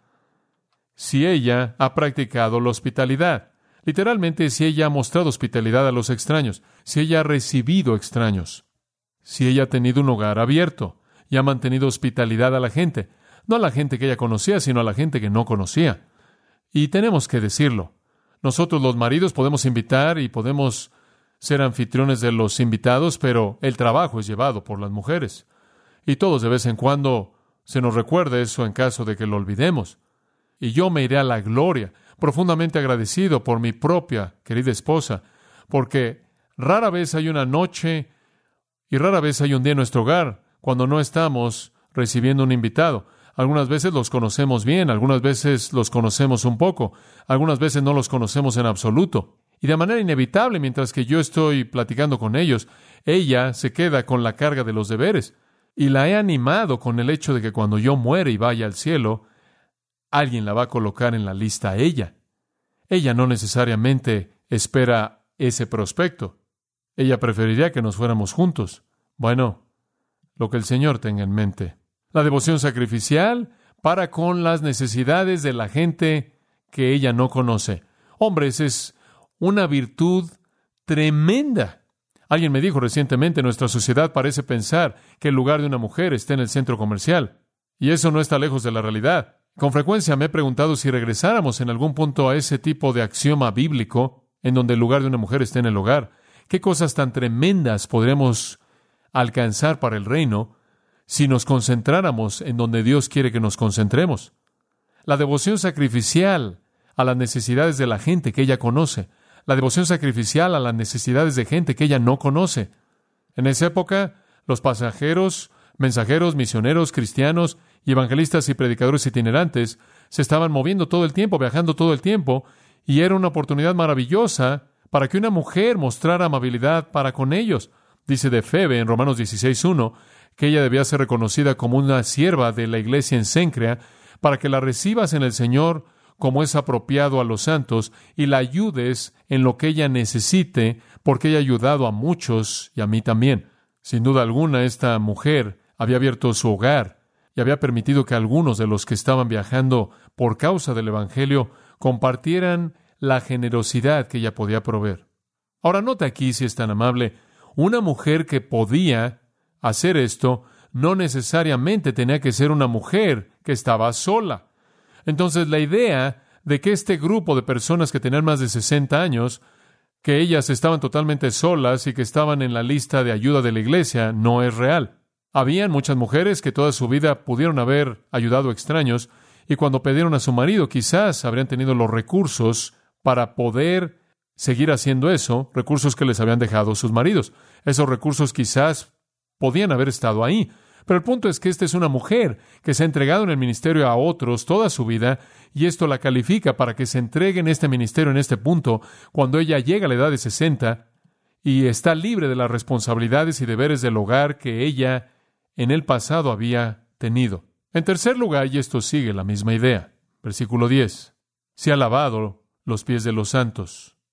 si ella ha practicado la hospitalidad. Literalmente, si ella ha mostrado hospitalidad a los extraños, si ella ha recibido extraños, si ella ha tenido un hogar abierto y ha mantenido hospitalidad a la gente, no a la gente que ella conocía, sino a la gente que no conocía. Y tenemos que decirlo. Nosotros los maridos podemos invitar y podemos ser anfitriones de los invitados, pero el trabajo es llevado por las mujeres. Y todos de vez en cuando se nos recuerda eso en caso de que lo olvidemos. Y yo me iré a la gloria, profundamente agradecido por mi propia querida esposa, porque rara vez hay una noche y rara vez hay un día en nuestro hogar cuando no estamos recibiendo un invitado. Algunas veces los conocemos bien, algunas veces los conocemos un poco, algunas veces no los conocemos en absoluto. Y de manera inevitable, mientras que yo estoy platicando con ellos, ella se queda con la carga de los deberes. Y la he animado con el hecho de que cuando yo muere y vaya al cielo, alguien la va a colocar en la lista a ella. Ella no necesariamente espera ese prospecto. Ella preferiría que nos fuéramos juntos. Bueno, lo que el Señor tenga en mente. La devoción sacrificial para con las necesidades de la gente que ella no conoce. Hombres, es una virtud tremenda. Alguien me dijo recientemente, nuestra sociedad parece pensar que el lugar de una mujer está en el centro comercial. Y eso no está lejos de la realidad. Con frecuencia me he preguntado si regresáramos en algún punto a ese tipo de axioma bíblico en donde el lugar de una mujer está en el hogar. ¿Qué cosas tan tremendas podremos alcanzar para el reino si nos concentráramos en donde Dios quiere que nos concentremos? La devoción sacrificial a las necesidades de la gente que ella conoce. La devoción sacrificial a las necesidades de gente que ella no conoce. En esa época, los pasajeros, mensajeros, misioneros, cristianos y evangelistas y predicadores itinerantes se estaban moviendo todo el tiempo, viajando todo el tiempo, y era una oportunidad maravillosa para que una mujer mostrara amabilidad para con ellos. Dice de Febe en Romanos 16:1 que ella debía ser reconocida como una sierva de la iglesia en Cencrea para que la recibas en el Señor como es apropiado a los santos y la ayudes en lo que ella necesite, porque ella ha ayudado a muchos y a mí también. Sin duda alguna, esta mujer había abierto su hogar y había permitido que algunos de los que estaban viajando por causa del Evangelio compartieran la generosidad que ella podía proveer. Ahora, nota aquí, si es tan amable, una mujer que podía hacer esto no necesariamente tenía que ser una mujer que estaba sola. Entonces, la idea de que este grupo de personas que tenían más de 60 años, que ellas estaban totalmente solas y que estaban en la lista de ayuda de la iglesia, no es real. Habían muchas mujeres que toda su vida pudieron haber ayudado a extraños y cuando pidieron a su marido quizás habrían tenido los recursos para poder seguir haciendo eso, recursos que les habían dejado sus maridos. Esos recursos quizás podían haber estado ahí. Pero el punto es que esta es una mujer que se ha entregado en el ministerio a otros toda su vida y esto la califica para que se entregue en este ministerio en este punto cuando ella llega a la edad de 60 y está libre de las responsabilidades y deberes del hogar que ella en el pasado había tenido. En tercer lugar, y esto sigue la misma idea, versículo 10, se ha lavado los pies de los santos.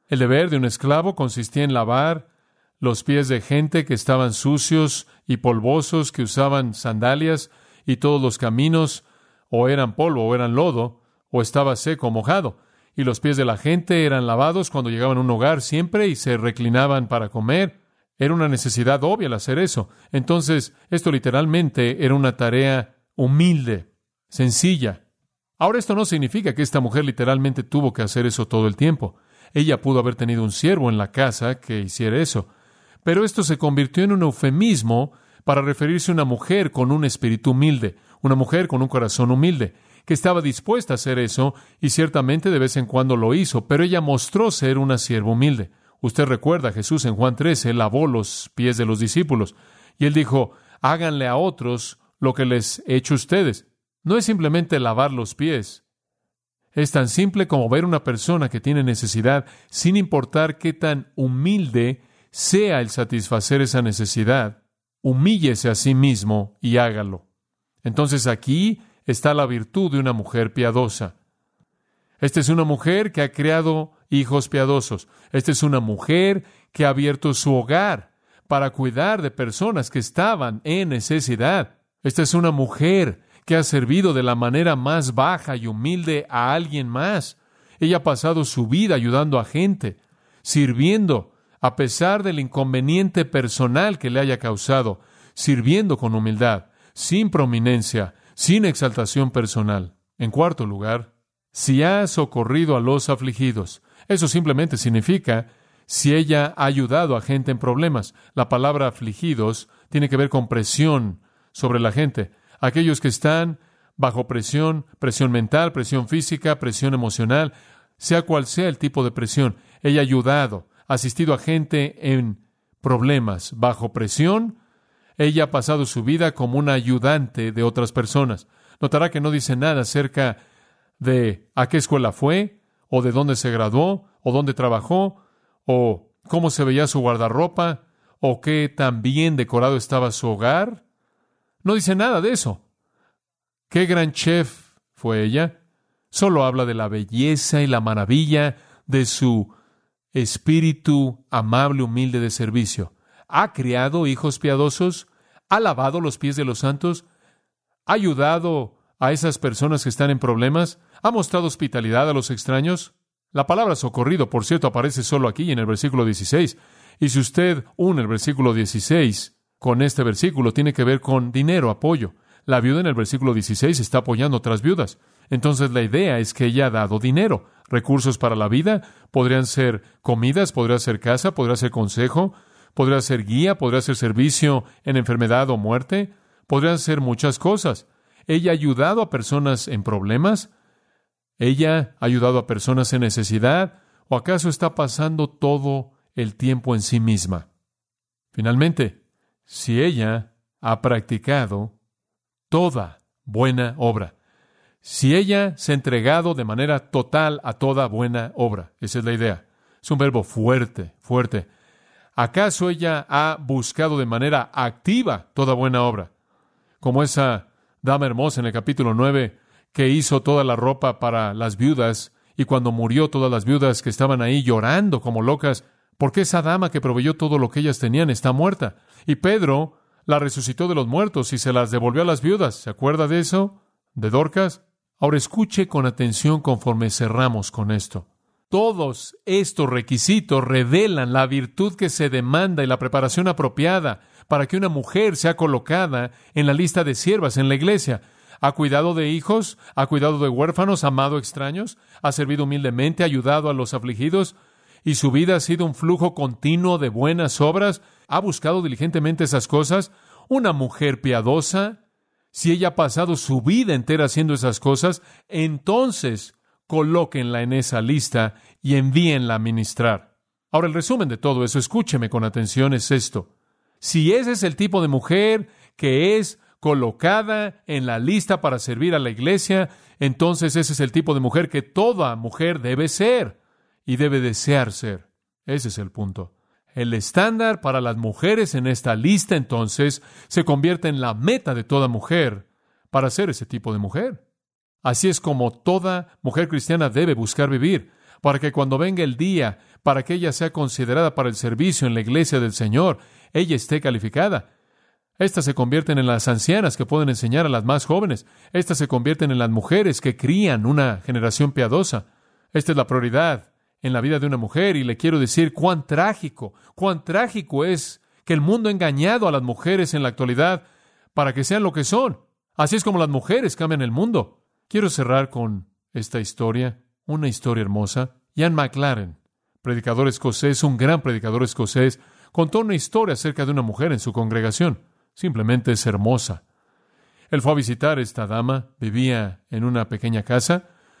El deber de un esclavo consistía en lavar los pies de gente que estaban sucios y polvosos, que usaban sandalias, y todos los caminos o eran polvo o eran lodo, o estaba seco o mojado. Y los pies de la gente eran lavados cuando llegaban a un hogar siempre y se reclinaban para comer. Era una necesidad obvia el hacer eso. Entonces, esto literalmente era una tarea humilde, sencilla. Ahora, esto no significa que esta mujer literalmente tuvo que hacer eso todo el tiempo. Ella pudo haber tenido un siervo en la casa que hiciera eso. Pero esto se convirtió en un eufemismo para referirse a una mujer con un espíritu humilde, una mujer con un corazón humilde, que estaba dispuesta a hacer eso, y ciertamente de vez en cuando lo hizo, pero ella mostró ser una sierva humilde. Usted recuerda, Jesús en Juan 13 lavó los pies de los discípulos, y él dijo, háganle a otros lo que les he hecho a ustedes. No es simplemente lavar los pies. Es tan simple como ver una persona que tiene necesidad, sin importar qué tan humilde sea el satisfacer esa necesidad. Humíllese a sí mismo y hágalo. Entonces aquí está la virtud de una mujer piadosa. Esta es una mujer que ha creado hijos piadosos. Esta es una mujer que ha abierto su hogar para cuidar de personas que estaban en necesidad. Esta es una mujer que ha servido de la manera más baja y humilde a alguien más. Ella ha pasado su vida ayudando a gente, sirviendo a pesar del inconveniente personal que le haya causado, sirviendo con humildad, sin prominencia, sin exaltación personal. En cuarto lugar, si ha socorrido a los afligidos. Eso simplemente significa si ella ha ayudado a gente en problemas. La palabra afligidos tiene que ver con presión sobre la gente. Aquellos que están bajo presión, presión mental, presión física, presión emocional, sea cual sea el tipo de presión. Ella ha ayudado, ha asistido a gente en problemas, bajo presión. Ella ha pasado su vida como una ayudante de otras personas. Notará que no dice nada acerca de a qué escuela fue, o de dónde se graduó, o dónde trabajó, o cómo se veía su guardarropa, o qué tan bien decorado estaba su hogar. No dice nada de eso. ¿Qué gran chef fue ella? Solo habla de la belleza y la maravilla de su espíritu amable, humilde de servicio. ¿Ha criado hijos piadosos? ¿Ha lavado los pies de los santos? ¿Ha ayudado a esas personas que están en problemas? ¿Ha mostrado hospitalidad a los extraños? La palabra socorrido, por cierto, aparece solo aquí en el versículo 16. Y si usted une el versículo 16 con este versículo, tiene que ver con dinero, apoyo. La viuda en el versículo 16 está apoyando a otras viudas. Entonces la idea es que ella ha dado dinero, recursos para la vida. Podrían ser comidas, podría ser casa, podría ser consejo, podría ser guía, podría ser servicio en enfermedad o muerte. Podrían ser muchas cosas. Ella ha ayudado a personas en problemas. Ella ha ayudado a personas en necesidad. ¿O acaso está pasando todo el tiempo en sí misma? Finalmente, si ella ha practicado toda buena obra, si ella se ha entregado de manera total a toda buena obra, esa es la idea. Es un verbo fuerte, fuerte. ¿Acaso ella ha buscado de manera activa toda buena obra? Como esa dama hermosa en el capítulo 9 que hizo toda la ropa para las viudas, y cuando murió todas las viudas que estaban ahí llorando como locas, porque esa dama que proveyó todo lo que ellas tenían está muerta. Y Pedro la resucitó de los muertos y se las devolvió a las viudas. ¿Se acuerda de eso? ¿De Dorcas? Ahora escuche con atención conforme cerramos con esto. Todos estos requisitos revelan la virtud que se demanda y la preparación apropiada para que una mujer sea colocada en la lista de siervas en la iglesia. ¿Ha cuidado de hijos? ¿Ha cuidado de huérfanos? ¿Ha amado extraños? ¿Ha servido humildemente? ¿Ha ayudado a los afligidos? ¿Y su vida ha sido un flujo continuo de buenas obras? ¿Ha buscado diligentemente esas cosas? Una mujer piadosa, si ella ha pasado su vida entera haciendo esas cosas, entonces colóquenla en esa lista y envíenla a ministrar. Ahora, el resumen de todo eso, escúcheme con atención, es esto. Si ese es el tipo de mujer que es colocada en la lista para servir a la iglesia, entonces ese es el tipo de mujer que toda mujer debe ser y debe desear ser. Ese es el punto. El estándar para las mujeres en esta lista, entonces, se convierte en la meta de toda mujer para ser ese tipo de mujer. Así es como toda mujer cristiana debe buscar vivir. para que cuando venga el día, para que ella sea considerada para el servicio en la iglesia del Señor, ella esté calificada. Estas se convierten en las ancianas que pueden enseñar a las más jóvenes. Estas se convierten en las mujeres que crían una generación piadosa. Esta es la prioridad en la vida de una mujer, y le quiero decir cuán trágico es que el mundo ha engañado a las mujeres en la actualidad para que sean lo que son. Así es como las mujeres cambian el mundo. Quiero cerrar con esta historia, una historia hermosa. Ian Maclaren, predicador escocés, un gran predicador escocés, contó una historia acerca de una mujer en su congregación. Simplemente es hermosa. Él fue a visitar a esta dama, vivía en una pequeña casa,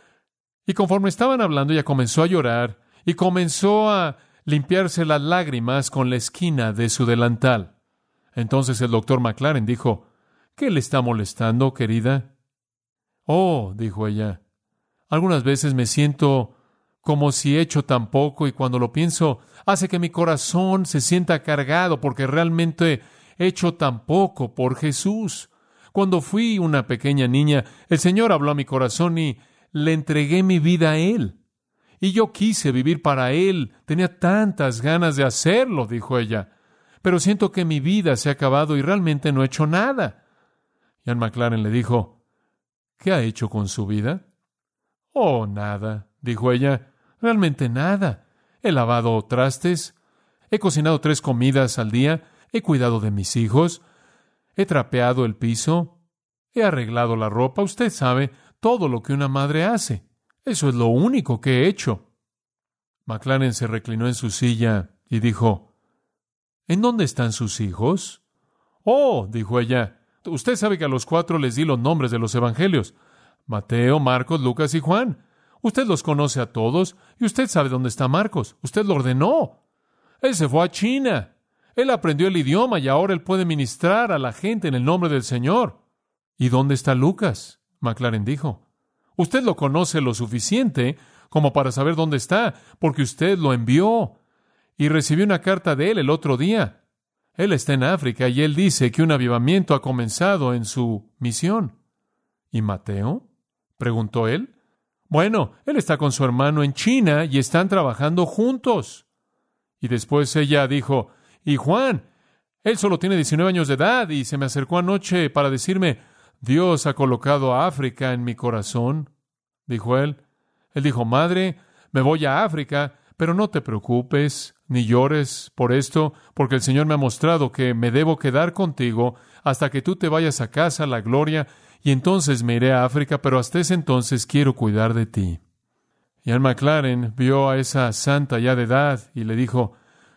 y conforme estaban hablando, ella comenzó a llorar y comenzó a limpiarse las lágrimas con la esquina de su delantal. Entonces el doctor Maclaren dijo: ¿Qué le está molestando, querida? Oh, dijo ella, algunas veces me siento como si he hecho tan poco, y cuando lo pienso, hace que mi corazón se sienta cargado porque realmente he hecho tan poco por Jesús. Cuando fui una pequeña niña, el Señor habló a mi corazón y le entregué mi vida a Él. Y yo quise vivir para Él. Tenía tantas ganas de hacerlo, dijo ella. Pero siento que mi vida se ha acabado y realmente no he hecho nada. Ian Maclaren le dijo: ¿Qué ha hecho con su vida? Oh, nada, dijo ella. Realmente nada. He lavado trastes. He cocinado 3 comidas al día. He cuidado de mis hijos. He trapeado el piso. He arreglado la ropa. Usted sabe todo lo que una madre hace. Eso es lo único que he hecho. Maclaren se reclinó en su silla y dijo: ¿En dónde están sus hijos? Oh, dijo ella, usted sabe que a los 4 les di los nombres de los evangelios: Mateo, Marcos, Lucas y Juan. Usted los conoce a todos y usted sabe dónde está Marcos. Usted lo ordenó. Él se fue a China. Él aprendió el idioma y ahora él puede ministrar a la gente en el nombre del Señor. ¿Y dónde está Lucas? Maclaren dijo: Usted lo conoce lo suficiente como para saber dónde está, porque usted lo envió. Y recibí una carta de él el otro día. Él está en África y él dice que un avivamiento ha comenzado en su misión. ¿Y Mateo?, preguntó él. Bueno, él está con su hermano en China y están trabajando juntos. Y después ella dijo: ¿Y Juan? Él solo tiene 19 años de edad y se me acercó anoche para decirme: Dios ha colocado a África en mi corazón, dijo él. Él dijo: Madre, me voy a África, pero no te preocupes ni llores por esto, porque el Señor me ha mostrado que me debo quedar contigo hasta que tú te vayas a casa, a la gloria, y entonces me iré a África, pero hasta ese entonces quiero cuidar de ti. Ian Maclaren vio a esa santa ya de edad y le dijo: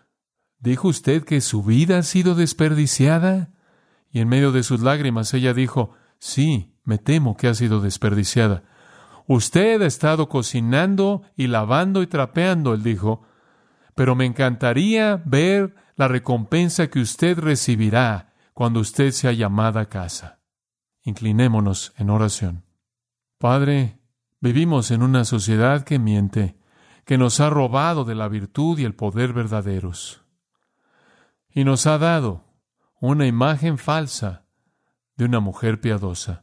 ¿Dijo usted que su vida ha sido desperdiciada? Y en medio de sus lágrimas ella dijo: Sí, me temo que ha sido desperdiciada. Usted ha estado cocinando y lavando y trapeando, él dijo, pero me encantaría ver la recompensa que usted recibirá cuando usted sea llamada a casa. Inclinémonos en oración. Padre, vivimos en una sociedad que miente, que nos ha robado de la virtud y el poder verdaderos, y nos ha dado una imagen falsa de una mujer piadosa.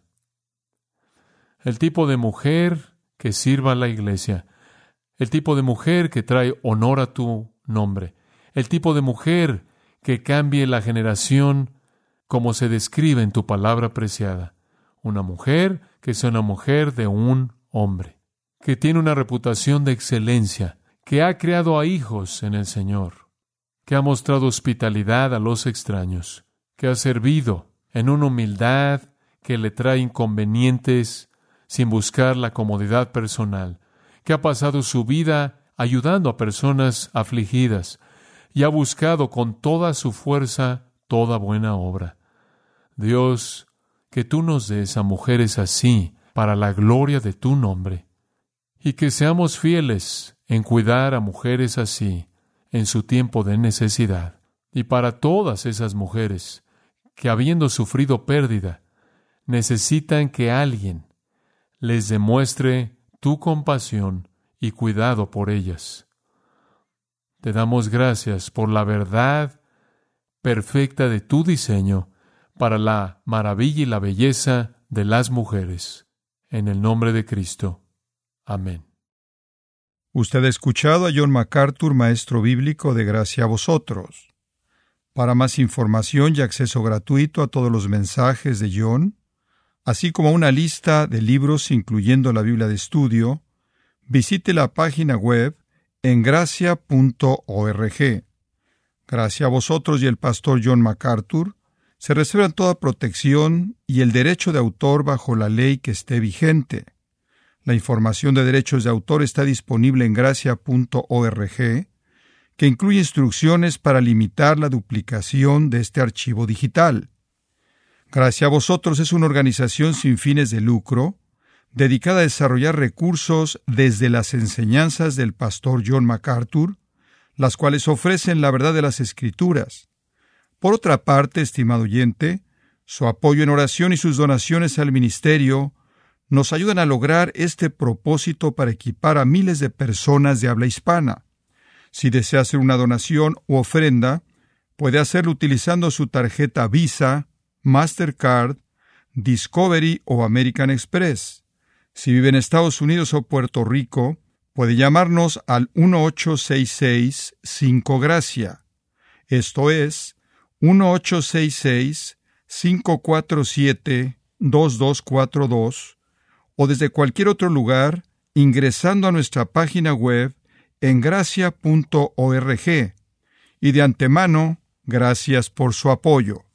El tipo de mujer que sirva a la iglesia, el tipo de mujer que trae honor a tu nombre, el tipo de mujer que cambie la generación como se describe en tu palabra preciada. Una mujer que sea una mujer de un hombre, que tiene una reputación de excelencia, que ha criado a hijos en el Señor, que ha mostrado hospitalidad a los extraños, que ha servido en una humildad que le trae inconvenientes sin buscar la comodidad personal, que ha pasado su vida ayudando a personas afligidas y ha buscado con toda su fuerza toda buena obra. Dios, que tú nos des a mujeres así para la gloria de tu nombre, y que seamos fieles en cuidar a mujeres así en su tiempo de necesidad. Y para todas esas mujeres que, habiendo sufrido pérdida, necesitan que alguien les demuestre tu compasión y cuidado por ellas. Te damos gracias por la verdad perfecta de tu diseño para la maravilla y la belleza de las mujeres. En el nombre de Cristo. Amén.
Usted ha escuchado a John MacArthur, maestro bíblico de Gracia a Vosotros. Para más información y acceso gratuito a todos los mensajes de John, así como una lista de libros incluyendo la Biblia de estudio, visite la página web en gracia.org. Gracia a Vosotros y el pastor John MacArthur se reservan toda protección y el derecho de autor bajo la ley que esté vigente. La información de derechos de autor está disponible en gracia.org, que incluye instrucciones para limitar la duplicación de este archivo digital. Gracia a Vosotros es una organización sin fines de lucro, dedicada a desarrollar recursos desde las enseñanzas del pastor John MacArthur, las cuales ofrecen la verdad de las Escrituras. Por otra parte, estimado oyente, su apoyo en oración y sus donaciones al ministerio nos ayudan a lograr este propósito para equipar a miles de personas de habla hispana. Si desea hacer una donación u ofrenda, puede hacerlo utilizando su tarjeta Visa, Mastercard, Discovery o American Express. Si vive en Estados Unidos o Puerto Rico, puede llamarnos al 1-866-5-GRACIA. Esto es 1-866-547-2242, o desde cualquier otro lugar ingresando a nuestra página web en gracia.org. Y de antemano, gracias por su apoyo.